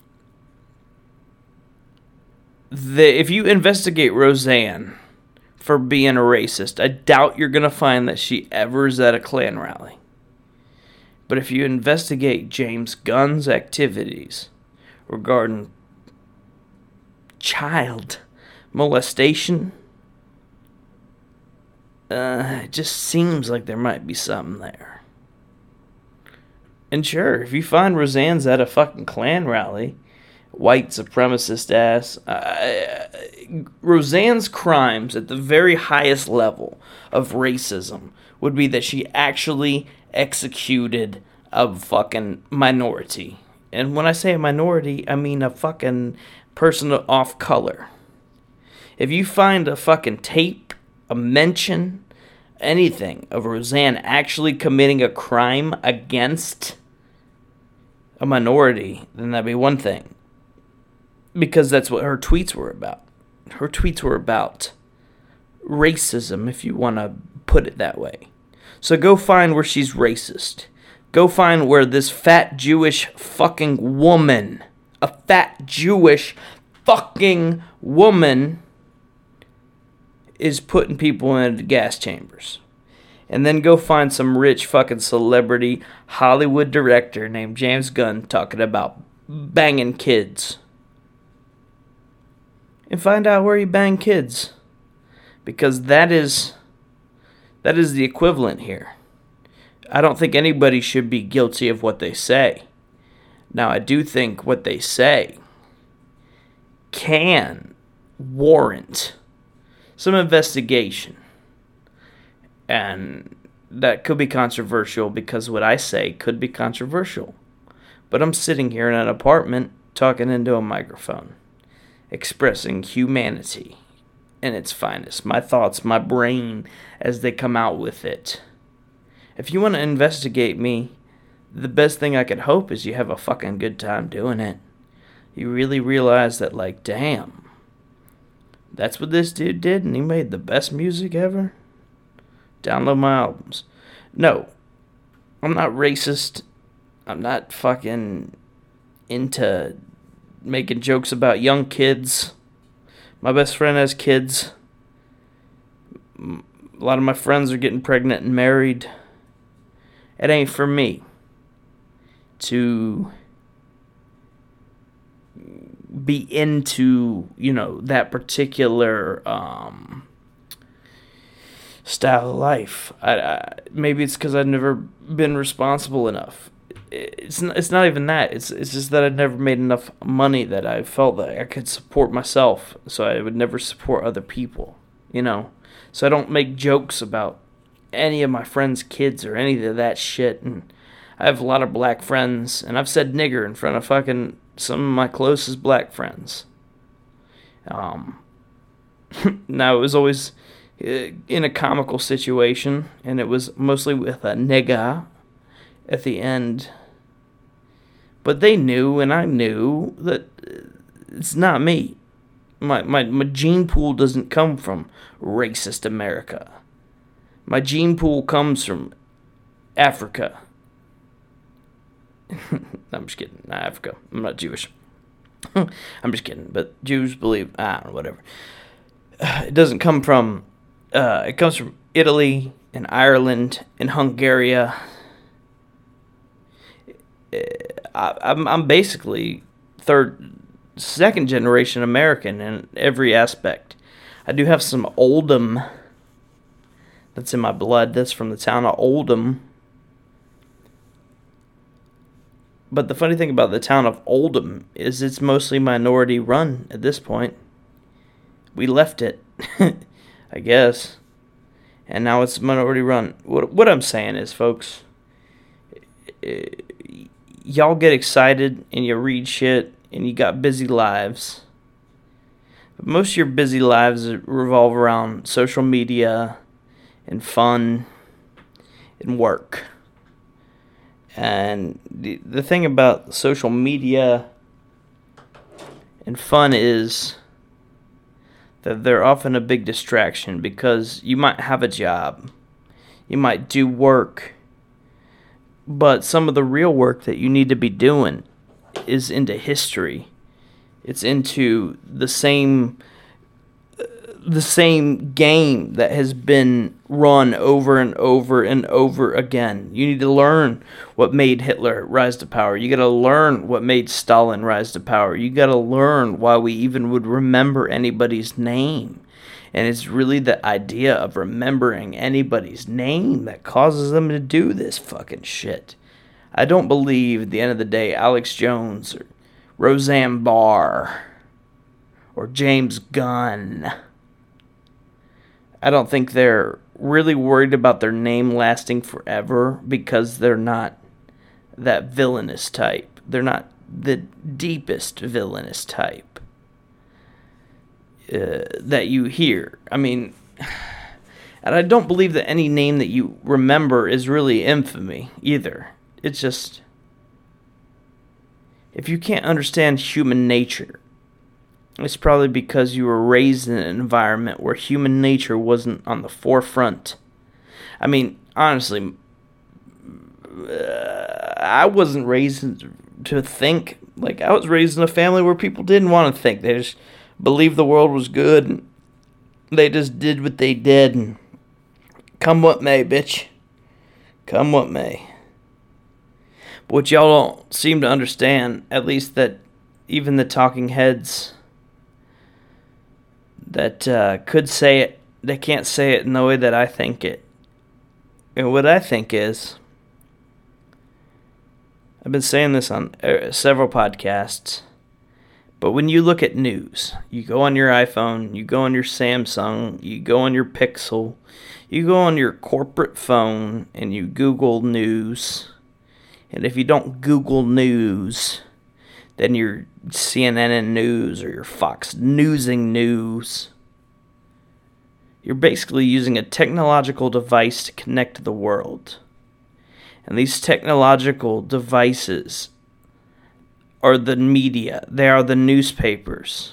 if you investigate Roseanne for being a racist, I doubt you're going to find that she ever is at a Klan rally. But if you investigate James Gunn's activities regarding child molestation, it just seems like there might be something there. And sure, if you find Roseanne's at a fucking Klan rally, white supremacist ass, Roseanne's crimes at the very highest level of racism would be that she actually executed a fucking minority. And when I say a minority, I mean a fucking person off color. If you find a fucking tape, a mention, anything of Roseanne actually committing a crime against a minority, then that'd be one thing. Because that's what her tweets were about. Her tweets were about racism, if you want to put it that way. So go find where she's racist. Go find where this fat Jewish fucking woman, a fat Jewish fucking woman, is putting people into gas chambers. And then go find some rich fucking celebrity Hollywood director named James Gunn talking about banging kids. And find out where he banged kids. Because that is the equivalent here. I don't think anybody should be guilty of what they say. Now, I do think what they say can warrant some investigation. And that could be controversial because what I say could be controversial. But I'm sitting here in an apartment talking into a microphone, expressing humanity in its finest. My thoughts, my brain, as they come out with it. If you want to investigate me, the best thing I could hope is you have a fucking good time doing it. You really realize that, like, damn, that's what this dude did and he made the best music ever? Download my albums. No, I'm not racist. I'm not fucking into making jokes about young kids. My best friend has kids. A lot of my friends are getting pregnant and married. It ain't for me to be into, that particular style of life. Maybe it's because I've never been responsible enough. It's not even that. It's just that I'd never made enough money that I felt that I could support myself, so I would never support other people, So I don't make jokes about any of my friends' kids or any of that shit. And I have a lot of black friends, and I've said nigger in front of fucking some of my closest black friends. Now, it was always in a comical situation, and it was mostly with a nigga at the end. But they knew, and I knew, that it's not me. My gene pool doesn't come from racist America. My gene pool comes from Africa. I'm just kidding. Not Africa. I'm not Jewish. I'm just kidding. But Jews believe, whatever. It doesn't come from, it comes from Italy and Ireland and Hungary. I'm basically second generation American in every aspect. I do have some Oldham that's in my blood. That's from the town of Oldham. But the funny thing about the town of Oldham is it's mostly minority run at this point. We left it, I guess. And now it's minority run. What I'm saying is, folks, y'all get excited and you read shit and you got busy lives. But most of your busy lives revolve around social media and fun and work. And the thing about social media and fun is that they're often a big distraction, because you might have a job, you might do work, but some of the real work that you need to be doing is into history. It's into the same game that has been run over and over and over again. You need to learn what made Hitler rise to power. You got to learn what made Stalin rise to power. You got to learn why we even would remember anybody's name. And it's really the idea of remembering anybody's name that causes them to do this fucking shit. I don't believe at the end of the day Alex Jones or Roseanne Barr or James Gunn, I don't think they're really worried about their name lasting forever, because they're not that villainous type. They're not the deepest villainous type that you hear. I mean, and I don't believe that any name that you remember is really infamy either. It's just, if you can't understand human nature, it's probably because you were raised in an environment where human nature wasn't on the forefront. I mean, honestly, I wasn't raised to think. Like, I was raised in a family where people didn't want to think. They just believed the world was good, and they just did what they did. And come what may, bitch. Come what may. But what y'all don't seem to understand, at least that even the talking heads that could say it, they can't say it in the way that I think it. And what I think is, I've been saying this on several podcasts, but when you look at news, you go on your iPhone, you go on your Samsung, you go on your Pixel, you go on your corporate phone, and you Google news. And if you don't Google news, then you're CNN News or your Fox Newsing News. You're basically using a technological device to connect to the world. And these technological devices are the media. They are the newspapers.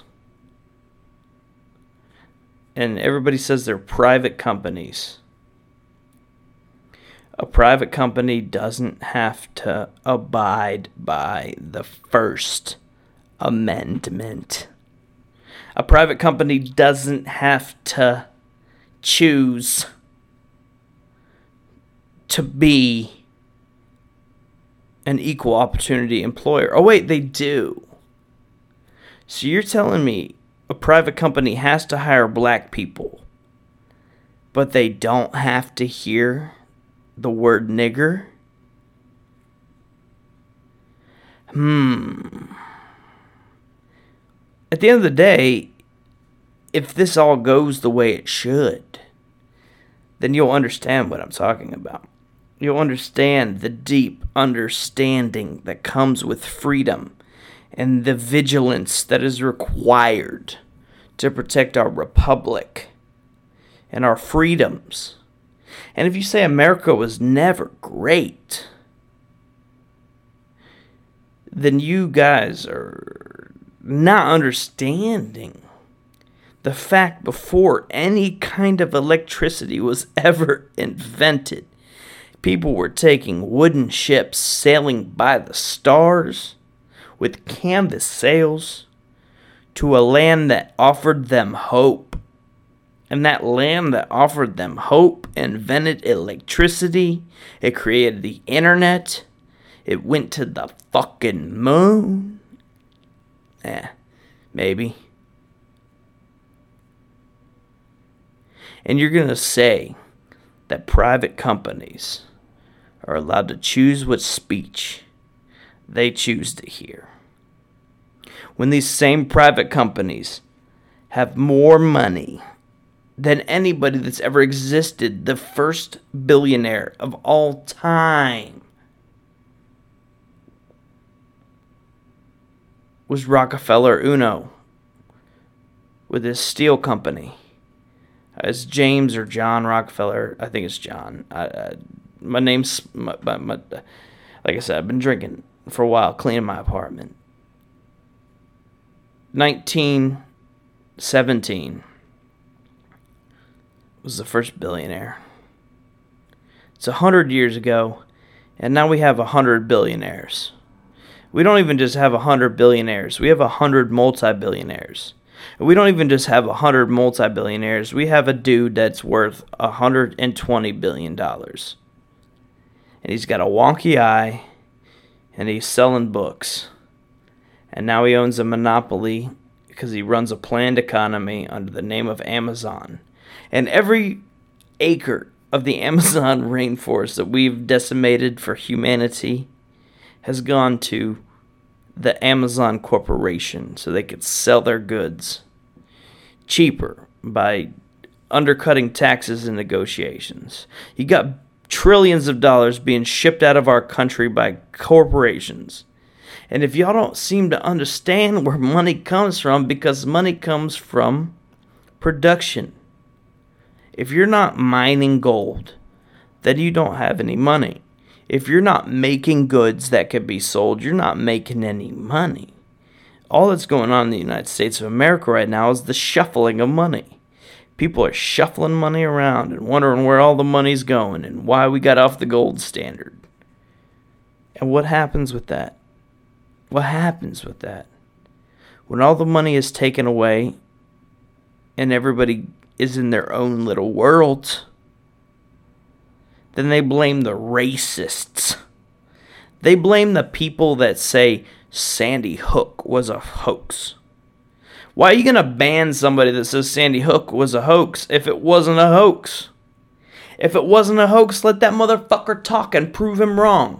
And everybody says they're private companies. A private company doesn't have to abide by the First Amendment. A private company doesn't have to choose to be an equal opportunity employer. Oh, wait, they do. So you're telling me a private company has to hire black people, but they don't have to hear the word nigger? At the end of the day, if this all goes the way it should, then you'll understand what I'm talking about. You'll understand the deep understanding that comes with freedom and the vigilance that is required to protect our republic and our freedoms. And if you say America was never great, then you guys are not understanding the fact before any kind of electricity was ever invented, people were taking wooden ships sailing by the stars with canvas sails to a land that offered them hope. And that land that offered them hope invented electricity. It created the internet. It went to the fucking moon. Maybe. And you're going to say that private companies are allowed to choose what speech they choose to hear, when these same private companies have more money than anybody that's ever existed. The first billionaire of all time was Rockefeller Uno with his steel company. It's James or John Rockefeller. I think it's John. My name's, like I said, I've been drinking for a while, cleaning my apartment. 1917 was the first billionaire. It's 100 years ago, and now we have 100 billionaires. We don't even just have 100 billionaires. We have 100 multi-billionaires. And we don't even just have 100 multi-billionaires. We have a dude that's worth $120 billion. And he's got a wonky eye, and he's selling books. And now he owns a monopoly because he runs a planned economy under the name of Amazon. And every acre of the Amazon rainforest that we've decimated for humanity has gone to the Amazon Corporation so they could sell their goods cheaper by undercutting taxes and negotiations. You got trillions of dollars being shipped out of our country by corporations. And if y'all don't seem to understand where money comes from, because money comes from production. If you're not mining gold, then you don't have any money. If you're not making goods that can be sold, you're not making any money. All that's going on in the United States of America right now is the shuffling of money. People are shuffling money around and wondering where all the money's going and why we got off the gold standard. And what happens with that? What happens with that? When all the money is taken away and everybody is in their own little world, then they blame the racists. They blame the people that say Sandy Hook was a hoax. Why are you going to ban somebody that says Sandy Hook was a hoax if it wasn't a hoax? If it wasn't a hoax, let that motherfucker talk and prove him wrong.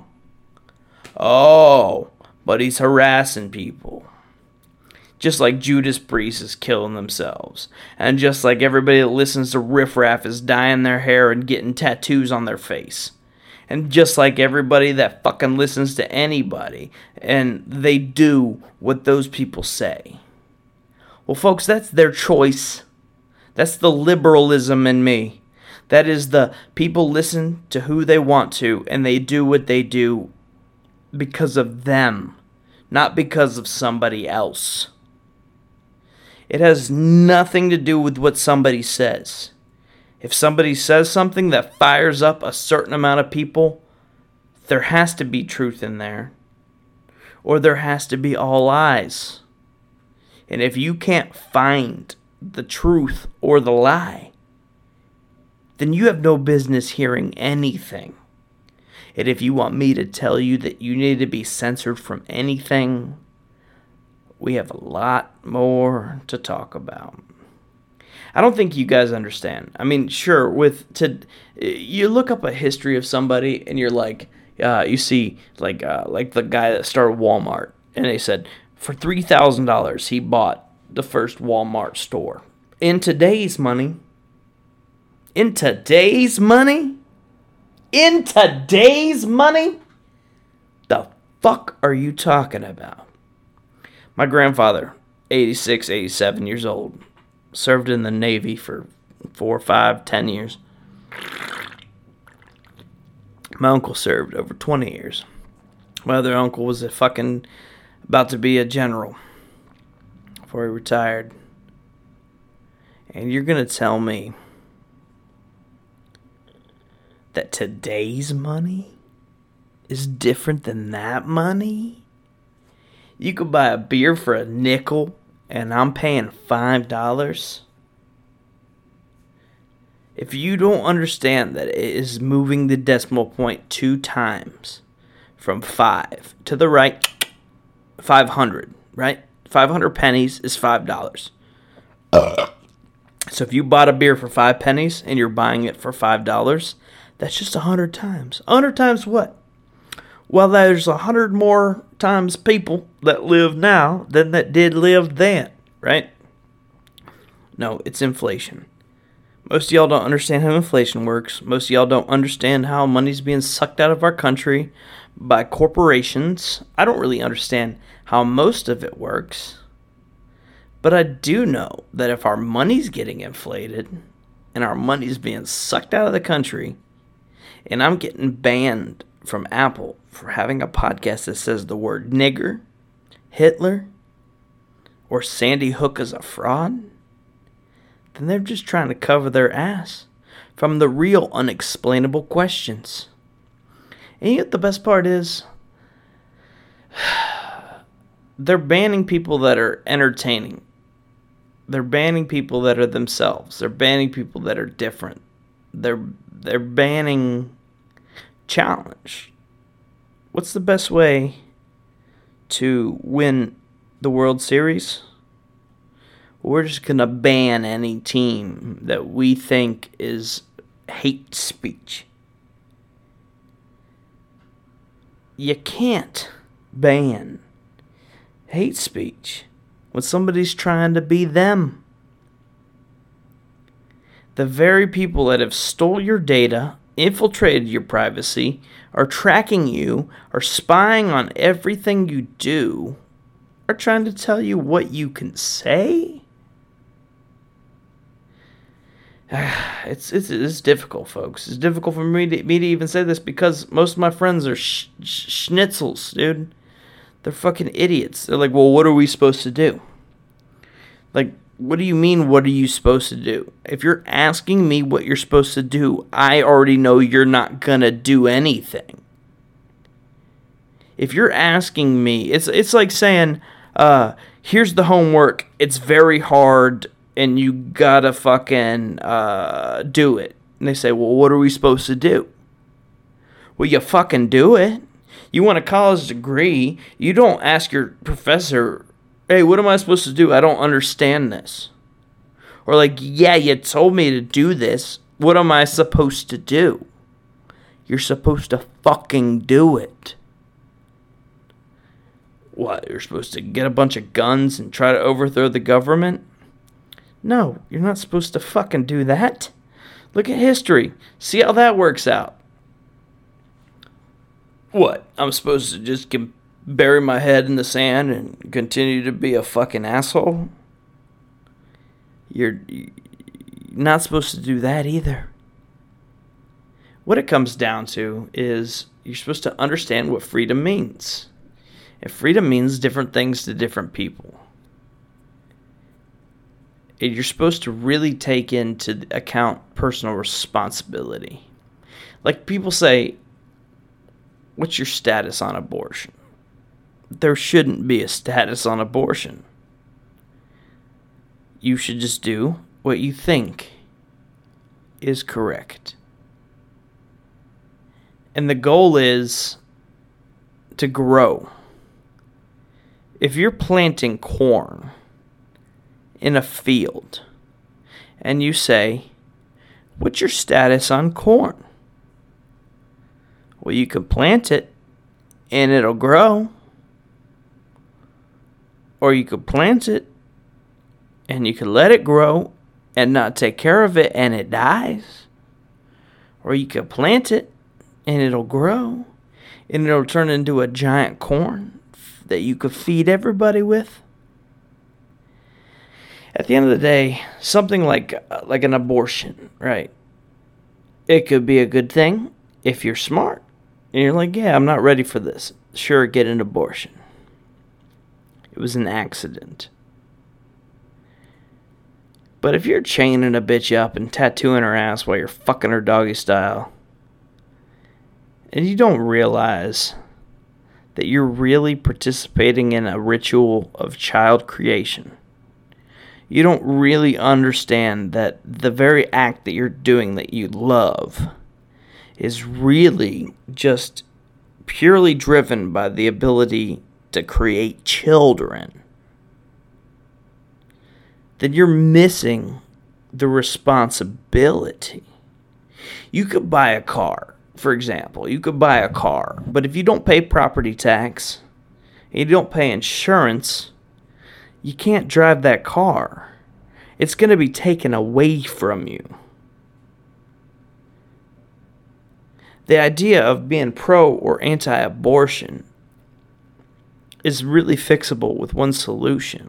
Oh, but he's harassing people. Just like Judas Priest is killing themselves. And just like everybody that listens to Riff Raff is dyeing their hair and getting tattoos on their face. And just like everybody that fucking listens to anybody and they do what those people say. Well, folks, that's their choice. That's the liberalism in me. That is the people listen to who they want to and they do what they do because of them, not because of somebody else. It has nothing to do with what somebody says. If somebody says something that fires up a certain amount of people, there has to be truth in there. Or there has to be all lies. And if you can't find the truth or the lie, then you have no business hearing anything. And if you want me to tell you that you need to be censored from anything, we have a lot more to talk about. I don't think you guys understand. I mean, sure, you look up a history of somebody and you're like, you see like the guy that started Walmart, and they said for $3,000 he bought the first Walmart store. In today's money, the fuck are you talking about? My grandfather, 86, 87 years old, served in the Navy for 4, 5, 10 years. My uncle served over 20 years. My other uncle was about to be a general before he retired. And you're going to tell me that today's money is different than that money? You could buy a beer for a nickel and I'm paying $5. If you don't understand that it is moving the decimal point 2 times from 5 to the right, 500, right? 500 pennies is $5. So if you bought a beer for 5 pennies and you're buying it for $5, that's just 100 times. 100 times what? Well, there's 100 more times people that live now than that did live then, right? No, it's inflation. Most of y'all don't understand how inflation works. Most of y'all don't understand how money's being sucked out of our country by corporations. I don't really understand how most of it works. But I do know that if our money's getting inflated and our money's being sucked out of the country, and I'm getting banned from Apple for having a podcast that says the word nigger, Hitler, or Sandy Hook is a fraud, then they're just trying to cover their ass from the real unexplainable questions. And you know what the best part is? They're banning people that are entertaining. They're banning people that are themselves. They're banning people that are different. They're banning challenge. What's the best way to win the World Series? We're just going to ban any team that we think is hate speech. You can't ban hate speech when somebody's trying to be them. The very people that have stole your data, infiltrated your privacy, are tracking you, are spying on everything you do, are trying to tell you what you can say. It's difficult, folks. It's difficult for me to even say this because most of my friends are schnitzels, dude. They're fucking idiots. They're like, well, what are we supposed to do? Like, what do you mean, what are you supposed to do? If you're asking me what you're supposed to do, I already know you're not gonna do anything. If you're asking me, it's like saying, here's the homework, it's very hard, and you gotta fucking do it. And they say, well, what are we supposed to do? Well, you fucking do it. You want a college degree, you don't ask your professor, hey, what am I supposed to do? I don't understand this. Or like, yeah, you told me to do this. What am I supposed to do? You're supposed to fucking do it. What, you're supposed to get a bunch of guns and try to overthrow the government? No, you're not supposed to fucking do that. Look at history. See how that works out. What, I'm supposed to just bury my head in the sand and continue to be a fucking asshole? You're not supposed to do that either. What it comes down to is you're supposed to understand what freedom means. And freedom means different things to different people. And you're supposed to really take into account personal responsibility. Like people say, what's your status on abortion? There shouldn't be a status on abortion. You should just do what you think is correct. And the goal is to grow. If you're planting corn in a field and you say, what's your status on corn? Well, you can plant it and it'll grow. Or you could plant it and you could let it grow and not take care of it and it dies. Or you could plant it and it'll grow and it'll turn into a giant corn that you could feed everybody with. At the end of the day, something like an abortion, right? It could be a good thing if you're smart. And you're like, yeah, I'm not ready for this. Sure, get an abortion. It was an accident. But if you're chaining a bitch up and tattooing her ass while you're fucking her doggy style, and you don't realize that you're really participating in a ritual of child creation, you don't really understand that the very act that you're doing that you love is really just purely driven by the ability to create children, then you're missing the responsibility. You could buy a car, for example. You could buy a car, but if you don't pay property tax, and you don't pay insurance, you can't drive that car. It's going to be taken away from you. The idea of being pro or anti-abortion is really fixable with one solution.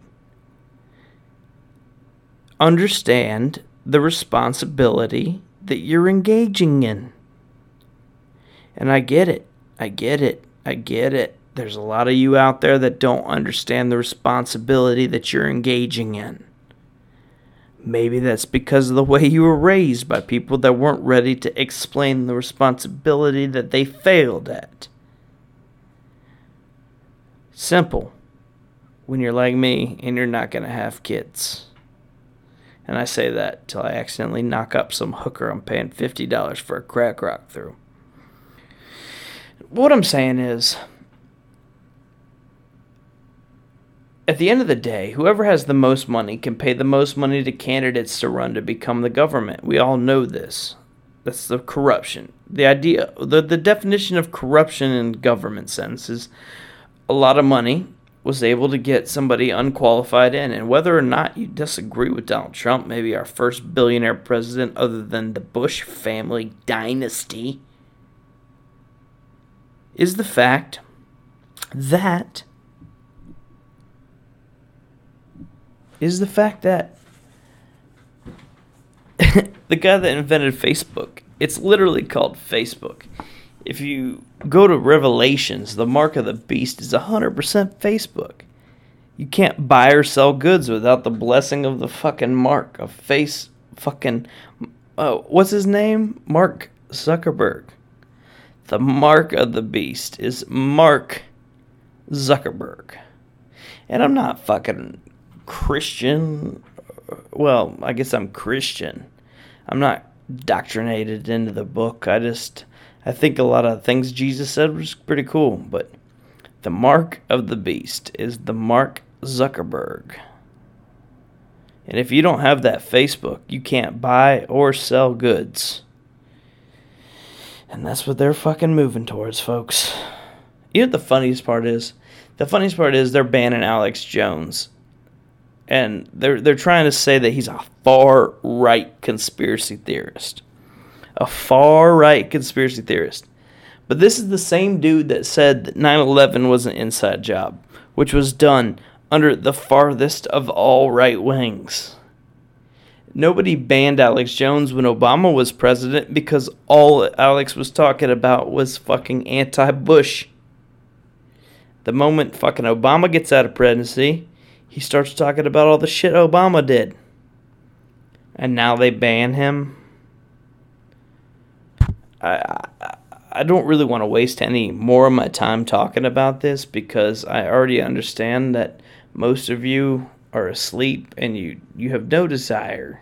Understand the responsibility that you're engaging in. And I get it. There's a lot of you out there that don't understand the responsibility that you're engaging in. Maybe that's because of the way you were raised by people that weren't ready to explain the responsibility that they failed at. Simple. When you're like me and you're not going to have kids. And I say that till I accidentally knock up some hooker I'm paying $50 for a crack rock through. What I'm saying is, at the end of the day, whoever has the most money can pay the most money to candidates to run to become the government. We all know this. That's the corruption. The idea, the definition of corruption in government sense is a lot of money was able to get somebody unqualified in. And whether or not you disagree with Donald Trump, maybe our first billionaire president other than the Bush family dynasty, is the fact that the guy that invented Facebook, it's literally called Facebook. If you go to Revelations, the mark of the beast is 100% Facebook. You can't buy or sell goods without the blessing of the fucking mark of what's his name? Mark Zuckerberg. The mark of the beast is Mark Zuckerberg. And I'm not fucking Christian. Well, I guess I'm Christian. I'm not doctrinated into the book. I think a lot of things Jesus said was pretty cool. But the mark of the beast is the Mark Zuckerberg. And if you don't have that Facebook, you can't buy or sell goods. And that's what they're fucking moving towards, folks. You know what the funniest part is? The funniest part is they're banning Alex Jones. And they're trying to say that he's a far-right conspiracy theorist. A far-right conspiracy theorist. But this is the same dude that said that 9/11 was an inside job, which was done under the farthest of all right wings. Nobody banned Alex Jones when Obama was president because all Alex was talking about was fucking anti-Bush. The moment fucking Obama gets out of presidency, he starts talking about all the shit Obama did. And now they ban him. I don't really want to waste any more of my time talking about this because I already understand that most of you are asleep and you have no desire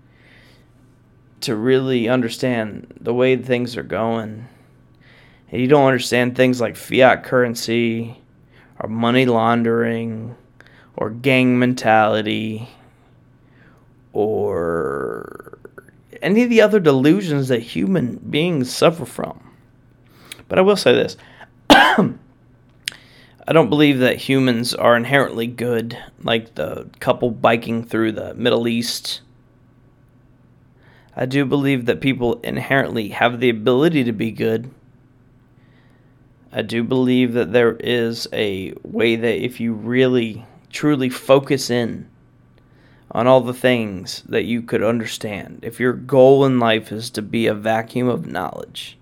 to really understand the way things are going. And you don't understand things like fiat currency or money laundering or gang mentality or any of the other delusions that human beings suffer from. But I will say this. I don't believe that humans are inherently good, like the couple biking through the Middle East. I do believe that people inherently have the ability to be good. I do believe that there is a way that if you really, truly focus in on all the things that you could understand, if your goal in life is to be a vacuum of knowledge,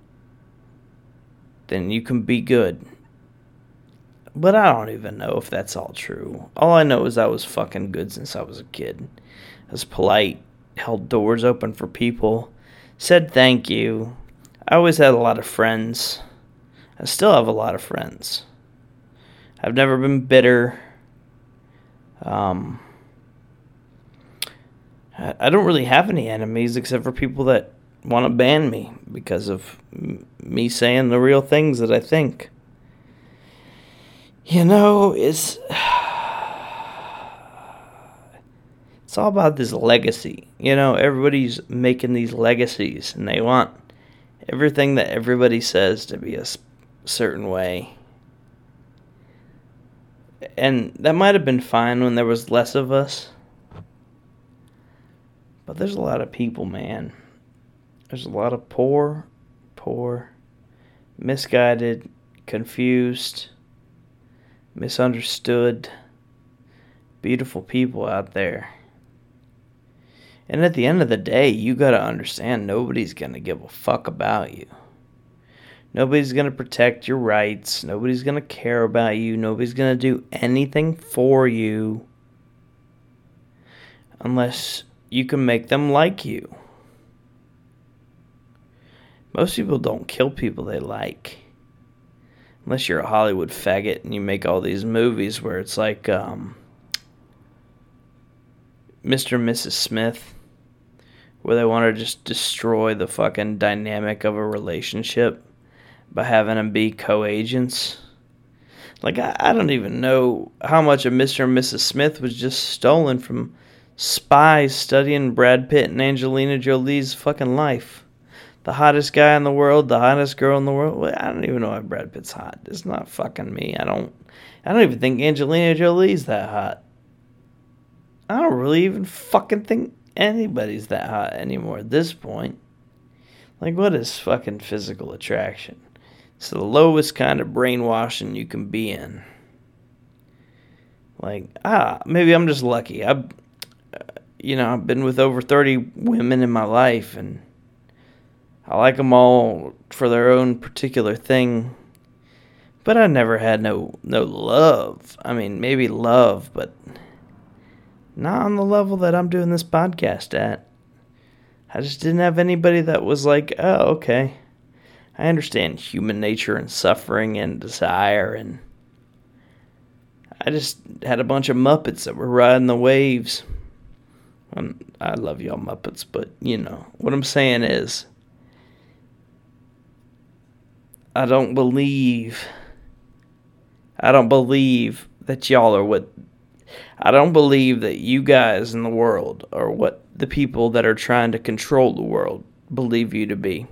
then you can be good. But I don't even know if that's all true. All I know is I was fucking good since I was a kid. I was polite, held doors open for people, said thank you. I always had a lot of friends. I still have a lot of friends. I've never been bitter. I don't really have any enemies except for people that want to ban me because of me saying the real things that I think. You know, it's It's all about this legacy. You know, everybody's making these legacies, and they want everything that everybody says to be a certain way. And that might have been fine when there was less of us. But there's a lot of people, man. There's a lot of poor, misguided, confused, misunderstood, beautiful people out there. And at the end of the day, you gotta understand nobody's gonna give a fuck about you. Nobody's gonna protect your rights. Nobody's gonna care about you. Nobody's gonna do anything for you unless you can make them like you. Most people don't kill people they like. Unless you're a Hollywood faggot and you make all these movies where it's like Mr. and Mrs. Smith, where they want to just destroy the fucking dynamic of a relationship by having them be co-agents. Like, I don't even know how much of Mr. and Mrs. Smith was just stolen from spies studying Brad Pitt and Angelina Jolie's fucking life. The hottest guy in the world, the hottest girl in the world. Well, I don't even know why Brad Pitt's hot. It's not fucking me. I don't even think Angelina Jolie's that hot. I don't really even fucking think anybody's that hot anymore at this point. Like, what is fucking physical attraction? It's the lowest kind of brainwashing you can be in. Like, maybe I'm just lucky. I've been with over 30 women in my life, and I like them all for their own particular thing. But I never had no love. I mean, maybe love, but not on the level that I'm doing this podcast at. I just didn't have anybody that was like, oh, okay, I understand human nature and suffering and desire, and I just had a bunch of Muppets that were riding the waves. I love y'all Muppets, but, you know, what I'm saying is, I don't believe that y'all are what... I don't believe that you guys in the world are what the people that are trying to control the world believe you to be.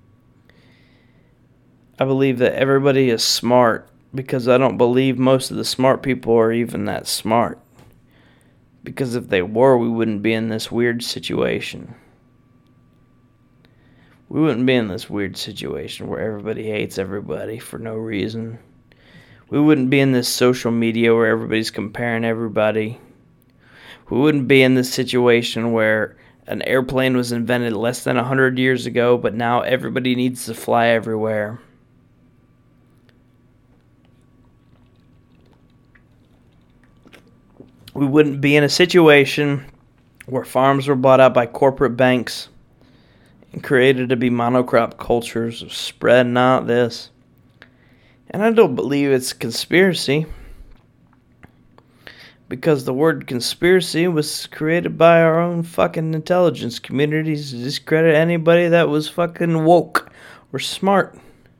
I believe that everybody is smart because I don't believe most of the smart people are even that smart. Because if they were, we wouldn't be in this weird situation. We wouldn't be in this weird situation where everybody hates everybody for no reason. We wouldn't be in this social media where everybody's comparing everybody. We wouldn't be in this situation where an airplane was invented less than 100 years ago, but now everybody needs to fly everywhere. We wouldn't be in a situation where farms were bought out by corporate banks and created to be monocrop cultures of spreading out this. And I don't believe it's conspiracy, because the word conspiracy was created by our own fucking intelligence communities to discredit anybody that was fucking woke or smart.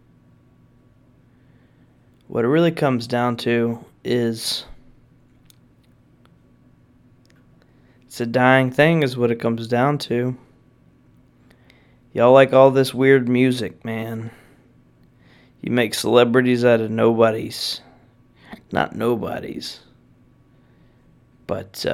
What it really comes down to is it's a dying thing is what it comes down to. Y'all like all this weird music, man. You make celebrities out of nobodies. Not nobodies. But,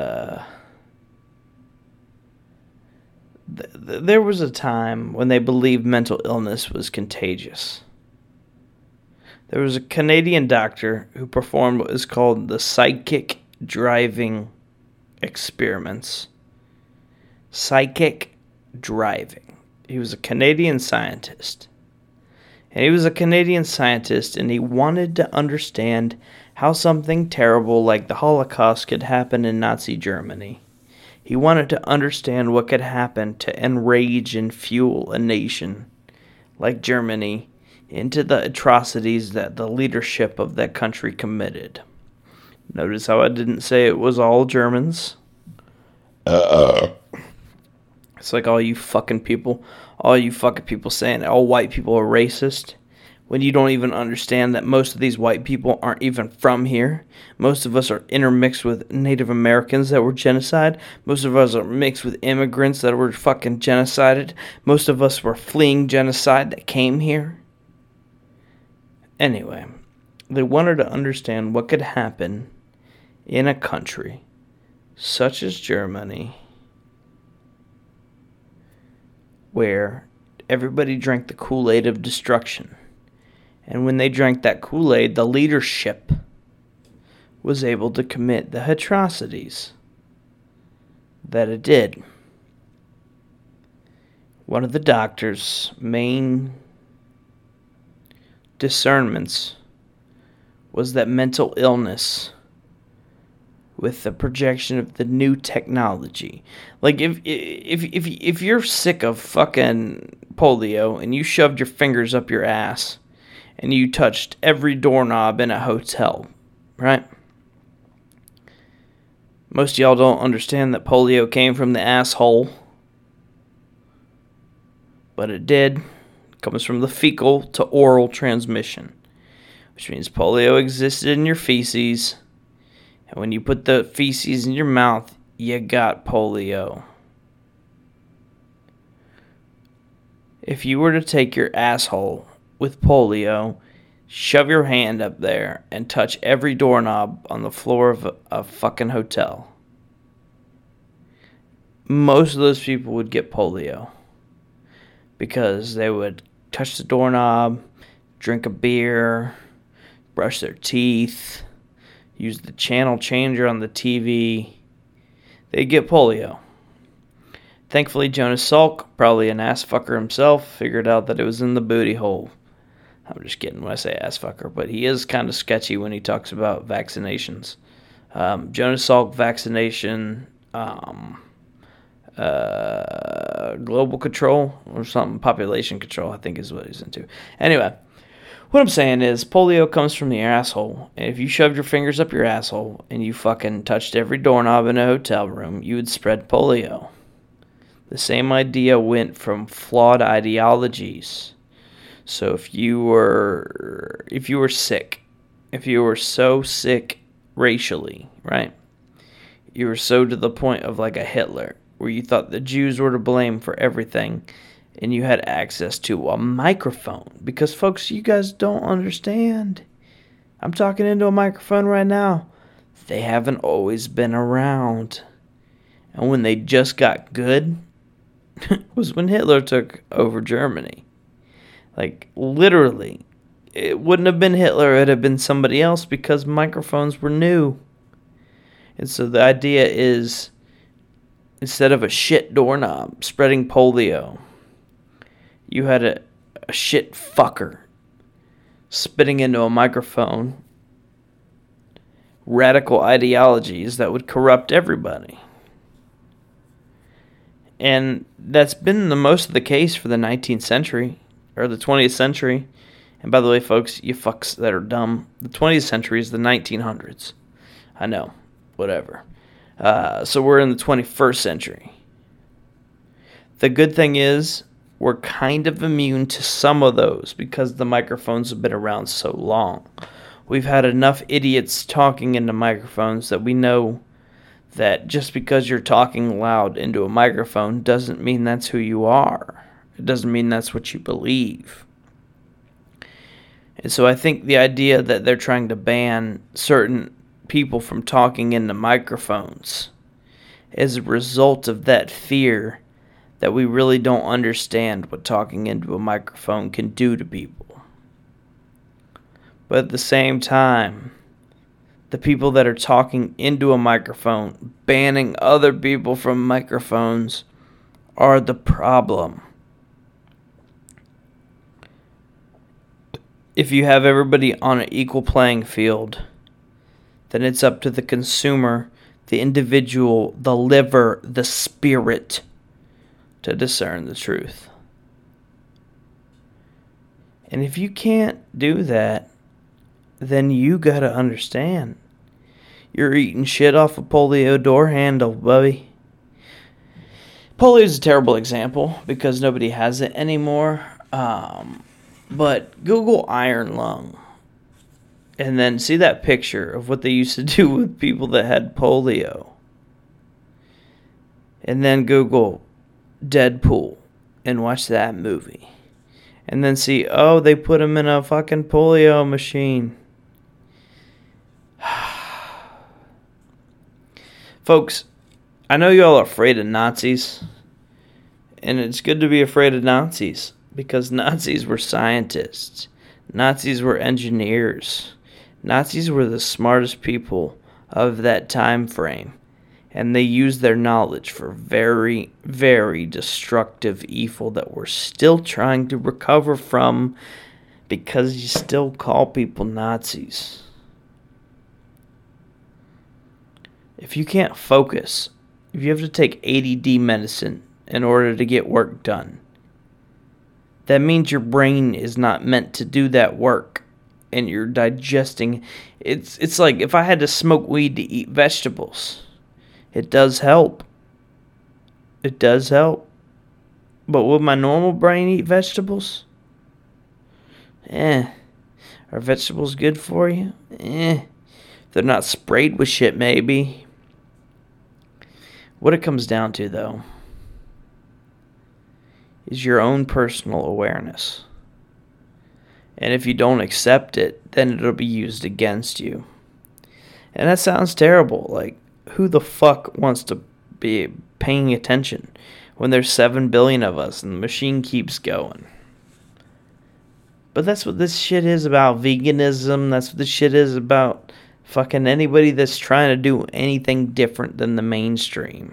there was a time when they believed mental illness was contagious. There was a Canadian doctor who performed what is called the psychic driving experiments. Psychic driving. He was a Canadian scientist. And he was a Canadian scientist, and he wanted to understand how something terrible like the Holocaust could happen in Nazi Germany. He wanted to understand what could happen to enrage and fuel a nation like Germany into the atrocities that the leadership of that country committed. Notice how I didn't say it was all Germans. It's like all you fucking people saying all white people are racist. when you don't even understand that most of these white people aren't even from here. Most of us are intermixed with Native Americans that were genocided. Most of us are mixed with immigrants that were fucking genocided. Most of us were fleeing genocide that came here. Anyway, they wanted to understand what could happen in a country such as Germany, where everybody drank the Kool-Aid of destruction. And when they drank that Kool-Aid, the leadership was able to commit the atrocities that it did. One of the doctor's main discernments was that mental illness with the projection of the new technology. Like, if you're sick of fucking polio and you shoved your fingers up your ass and you touched every doorknob in a hotel, right? Most of y'all don't understand that polio came from the asshole, but it did. It comes from the fecal to oral transmission, which means polio existed in your feces. And when you put the feces in your mouth, you got polio. If you were to take your asshole with polio, shove your hand up there, and touch every doorknob on the floor of a fucking hotel, most of those people would get polio. Because they would touch the doorknob, drink a beer, brush their teeth, use the channel changer on the TV. They'd get polio. Thankfully, Jonas Salk, probably an ass fucker himself, figured out that it was in the booty hole. I'm just kidding when I say ass fucker, but he is kind of sketchy when he talks about vaccinations. Jonas Salk vaccination, global control or something, population control, I think is what he's into. Anyway, what I'm saying is polio comes from the asshole. And if you shoved your fingers up your asshole and you fucking touched every doorknob in a hotel room, you would spread polio. The same idea went from flawed ideologies. So if you were sick, if you were so sick racially, right? You were so to the point of like a Hitler, where you thought the Jews were to blame for everything, and you had access to a microphone. Because, folks, you guys don't understand. I'm talking into a microphone right now. They haven't always been around. And when they just got good was when Hitler took over Germany. Like, literally. It wouldn't have been Hitler, it would have been somebody else, because microphones were new. And so the idea is, instead of a shit doorknob spreading polio, you had a shit fucker spitting into a microphone radical ideologies that would corrupt everybody. And that's been the most of the case for the 19th century, or the 20th century. And by the way, folks, you fucks that are dumb, the 20th century is the 1900s. I know, whatever. So we're in the 21st century. The good thing is, we're kind of immune to some of those because the microphones have been around so long. We've had enough idiots talking into microphones that we know that just because you're talking loud into a microphone doesn't mean that's who you are. It doesn't mean that's what you believe. And so I think the idea that they're trying to ban certain people from talking into microphones is a result of that fear that we really don't understand what talking into a microphone can do to people. But at the same time, the people that are talking into a microphone, banning other people from microphones, are the problem. If you have everybody on an equal playing field, then it's up to the consumer, the individual, the liver, the spirit, to discern the truth. And if you can't do that, then you gotta understand. You're eating shit off a polio door handle, buddy. Polio is a terrible example because nobody has it anymore. But Google iron lung. And then see that picture of what they used to do with people that had polio. And then Google Deadpool and watch that movie. And then see, oh, they put him in a fucking polio machine. Folks, I know y'all are afraid of Nazis. And it's good to be afraid of Nazis. Because Nazis were scientists. Nazis were engineers. Nazis were the smartest people of that time frame. And they used their knowledge for very, very destructive evil that we're still trying to recover from because you still call people Nazis. If you can't focus, if you have to take ADD medicine in order to get work done, that means your brain is not meant to do that work. And you're digesting. It's like if I had to smoke weed to eat vegetables. It does help. It does help. But would my normal brain eat vegetables? Are vegetables good for you? If they're not sprayed with shit, maybe. What it comes down to, though, is your own personal awareness. And if you don't accept it, then it'll be used against you. And that sounds terrible. Like, who the fuck wants to be paying attention when there's 7 billion of us and the machine keeps going? But that's what this shit is about. Veganism. That's what this shit is about. Fucking anybody that's trying to do anything different than the mainstream.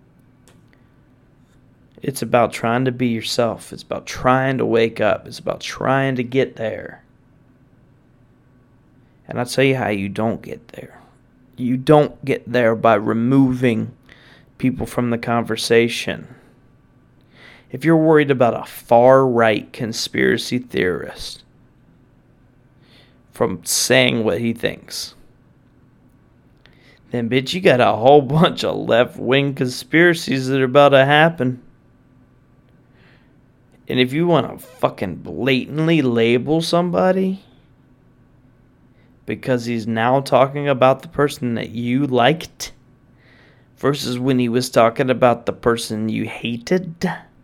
It's about trying to be yourself. It's about trying to wake up. It's about trying to get there. And I'll tell you how you don't get there. You don't get there by removing people from the conversation. If you're worried about a far-right conspiracy theorist from saying what he thinks, then bitch, you got a whole bunch of left-wing conspiracies that are about to happen. And if you want to fucking blatantly label somebody because he's now talking about the person that you liked versus when he was talking about the person you hated,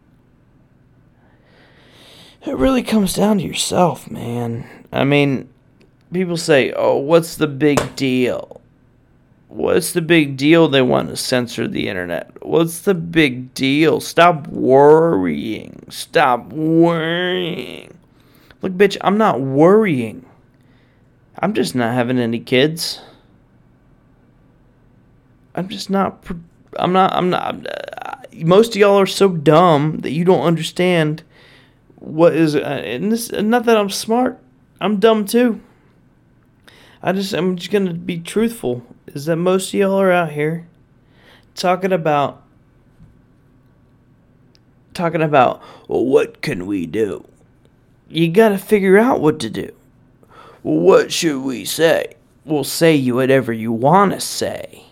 it really comes down to yourself, man. I mean, people say, oh, what's the big deal? What's the big deal they want to censor the internet? What's the big deal? Stop worrying. Stop worrying. Look, bitch, I'm not worrying. I'm just not having any kids. Most of y'all are so dumb that you don't understand what is, and this, not that I'm smart. I'm dumb too. I'm just going to be truthful, is that most of y'all are out here talking about, well, what can we do? You got to figure out what to do. Well, what should we say? We'll say you whatever you want to say.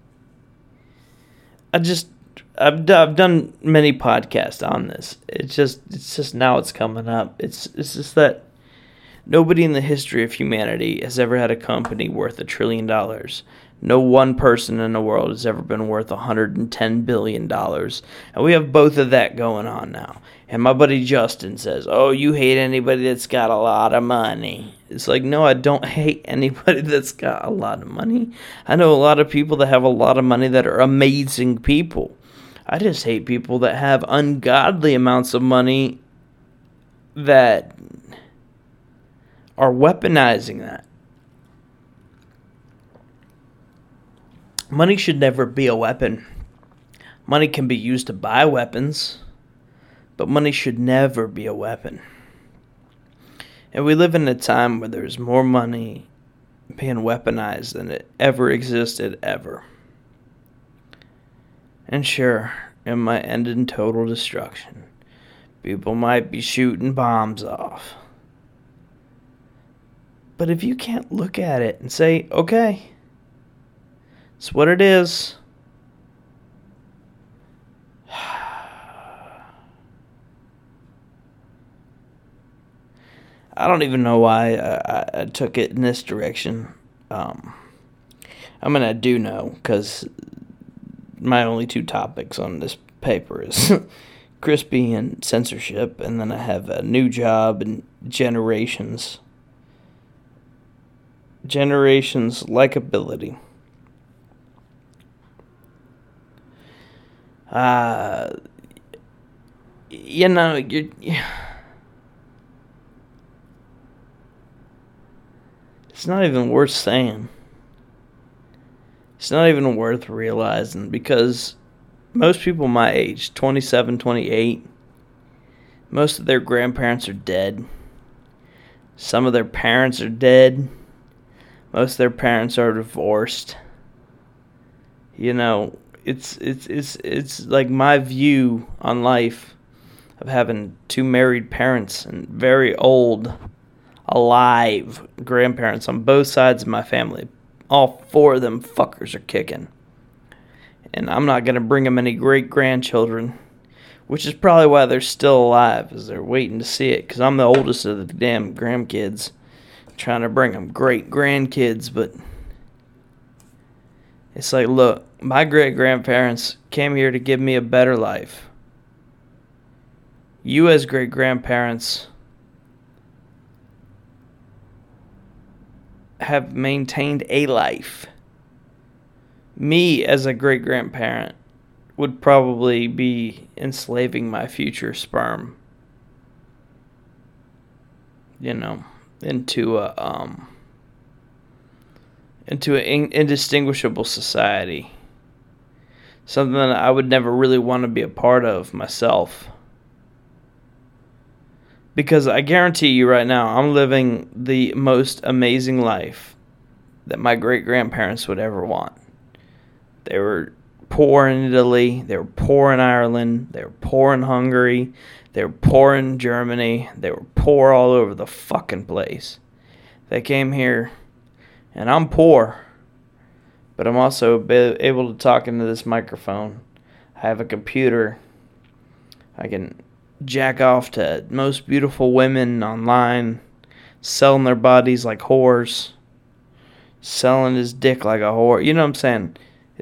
I've done many podcasts on this. It's just now it's coming up. It's just that nobody in the history of humanity has ever had a company worth $1 trillion. No one person in the world has ever been worth $110 billion. And we have both of that going on now. And my buddy Justin says, oh, you hate anybody that's got a lot of money. It's like, no, I don't hate anybody that's got a lot of money. I know a lot of people that have a lot of money that are amazing people. I just hate people that have ungodly amounts of money that are weaponizing that. Money should never be a weapon. Money can be used to buy weapons, but money should never be a weapon. And we live in a time where there's more money being weaponized than it ever existed ever. And sure, it might end in total destruction. People might be shooting bombs off. But if you can't look at it and say, okay, it's what it is. I don't even know why I took it in this direction. I mean, I do know, because my only two topics on this paper is Crispy and censorship, and then I have a new job and generations. Generations likability. You know, it's not even worth saying. It's not even worth realizing, because most people my age, 27, 28, most of their grandparents are dead. Some of their parents are dead. Most of their parents are divorced. You know, it's like my view on life of having two married parents and very old, alive grandparents on both sides of my family. All four of them fuckers are kicking. And I'm not going to bring them any great-grandchildren, which is probably why they're still alive, is they're waiting to see it, because I'm the oldest of the damn grandkids, trying to bring them great-grandkids, but it's like, look, my great-grandparents came here to give me a better life. You as great-grandparents have maintained a life. Me as a great-grandparent would probably be enslaving my future sperm, you know, into an indistinguishable society. Something that I would never really want to be a part of myself. Because I guarantee you right now, I'm living the most amazing life that my great-grandparents would ever want. They were poor in Italy, they were poor in Ireland, they were poor in Hungary, they were poor in Germany, they were poor all over the fucking place. They came here, and I'm poor, but I'm also able to talk into this microphone. I have a computer. I can jack off to most beautiful women online, selling their bodies like whores, selling his dick like a whore. You know what I'm saying?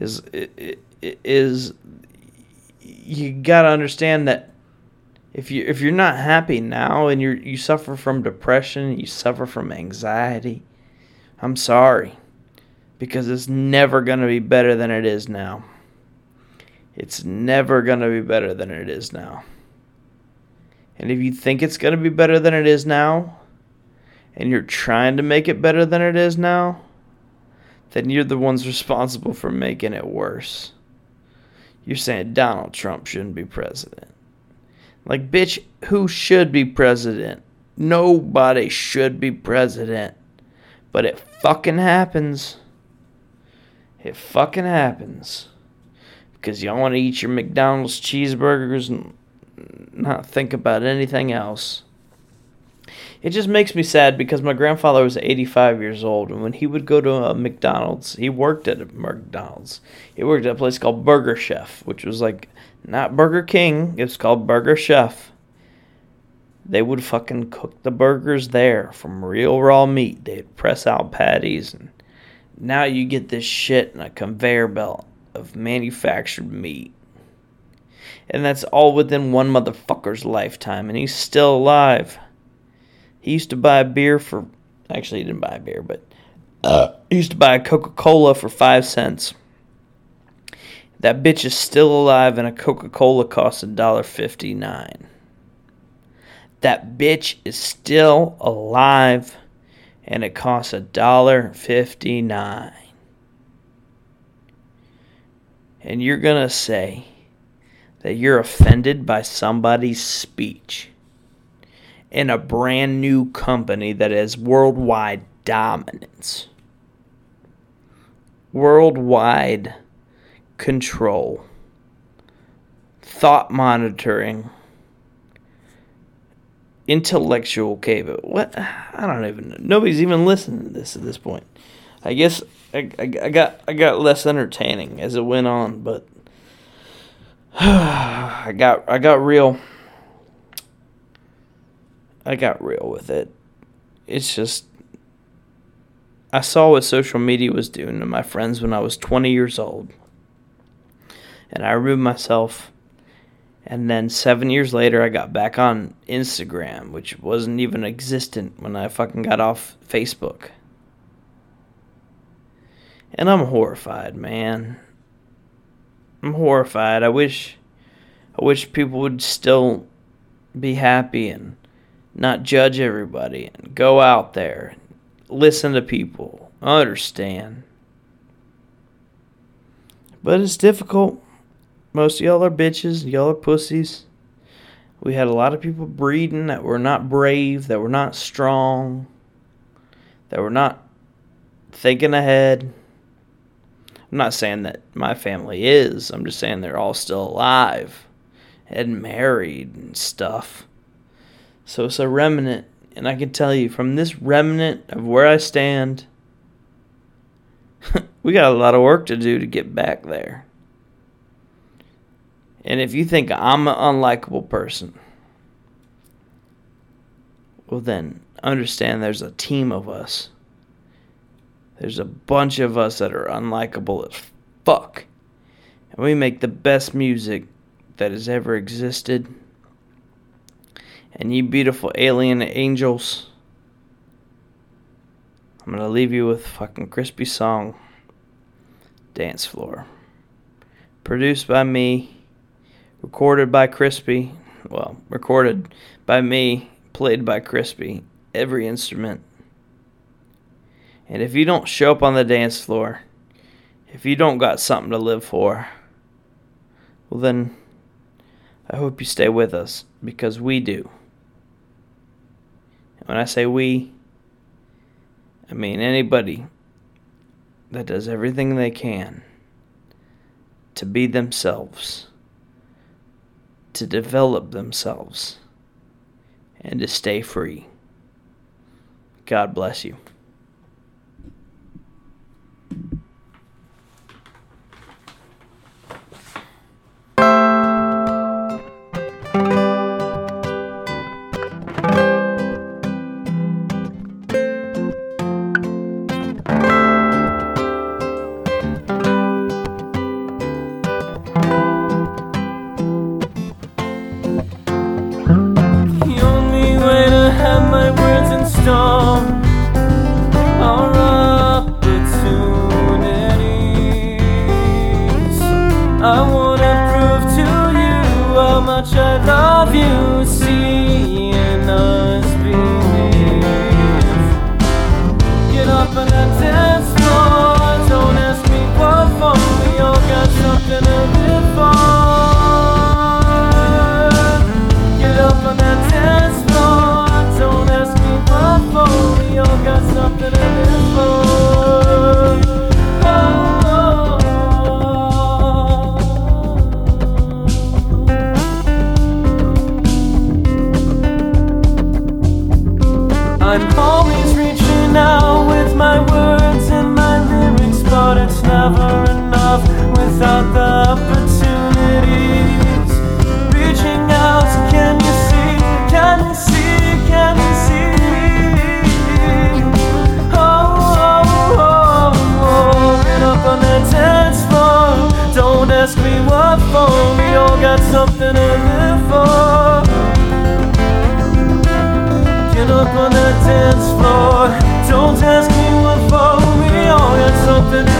Is you gotta understand that if you're not happy now and you suffer from depression, you suffer from anxiety, I'm sorry, because it's never gonna be better than it is now. It's never gonna be better than it is now. And if you think it's gonna be better than it is now, and you're trying to make it better than it is now, then you're the ones responsible for making it worse. You're saying Donald Trump shouldn't be president. Like, bitch, who should be president? Nobody should be president. But it fucking happens. It fucking happens. Because y'all want to eat your McDonald's cheeseburgers and not think about anything else. It just makes me sad because my grandfather was 85 years old, and when he would go to a McDonald's, he worked at a McDonald's. He worked at a place called Burger Chef, which was like not Burger King. It was called Burger Chef. They would fucking cook the burgers there from real raw meat. They'd press out patties, and now you get this shit in a conveyor belt of manufactured meat. And that's all within one motherfucker's lifetime, and he's still alive. He used to buy a beer for... Actually, he didn't buy a beer, but... he used to buy a Coca-Cola for 5 cents. That bitch is still alive, and a Coca-Cola costs $1.59. That bitch is still alive, and it costs $1.59. And you're gonna say that you're offended by somebody's speech in a brand new company that has worldwide dominance, worldwide control, thought monitoring, intellectual capability. What? I don't even know. Nobody's even listening to this at this point. I guess I got less entertaining as it went on, but I got real with it. it's just, I saw what social media was doing to my friends when I was 20 years old. And I removed myself. And then 7 years later, I got back on Instagram, which wasn't even existent when I fucking got off Facebook. And I'm horrified, man. I'm horrified. I wish people would still be happy and not judge everybody and go out there and listen to people, understand. But it's difficult. Most of y'all are bitches, y'all are pussies. We had a lot of people breeding that were not brave, that were not strong, that were not thinking ahead. I'm not saying that my family is. I'm just saying they're all still alive and married and stuff. So it's a remnant. And I can tell you, from this remnant of where I stand, we got a lot of work to do to get back there. And if you think I'm an unlikable person, well then, understand there's a team of us. There's a bunch of us that are unlikable as fuck. And we make the best music that has ever existed. And you beautiful alien angels, I'm going to leave you with fucking Crispy song, Dance Floor. Produced by me, recorded by Crispy. Well, recorded by me, played by Crispy. Every instrument. And if you don't show up on the dance floor, if you don't got something to live for, well then, I hope you stay with us, because we do. And when I say we, I mean anybody that does everything they can to be themselves, to develop themselves, and to stay free. God bless you. I wanna prove to you how much I love you, seeing us behave. Get up on that dance floor, don't ask me what for, we all got something to live for. Get up on that dance floor, don't ask me what for, we all got something to live for. I'm always reaching out with my words and my lyrics, but it's never enough without the opportunities. Reaching out, can you see, can you see, can you see? Oh, get up on that dance floor, don't ask me what for, we all got something to live for. Get up on that dance floor, don't ask me what for, we all got something to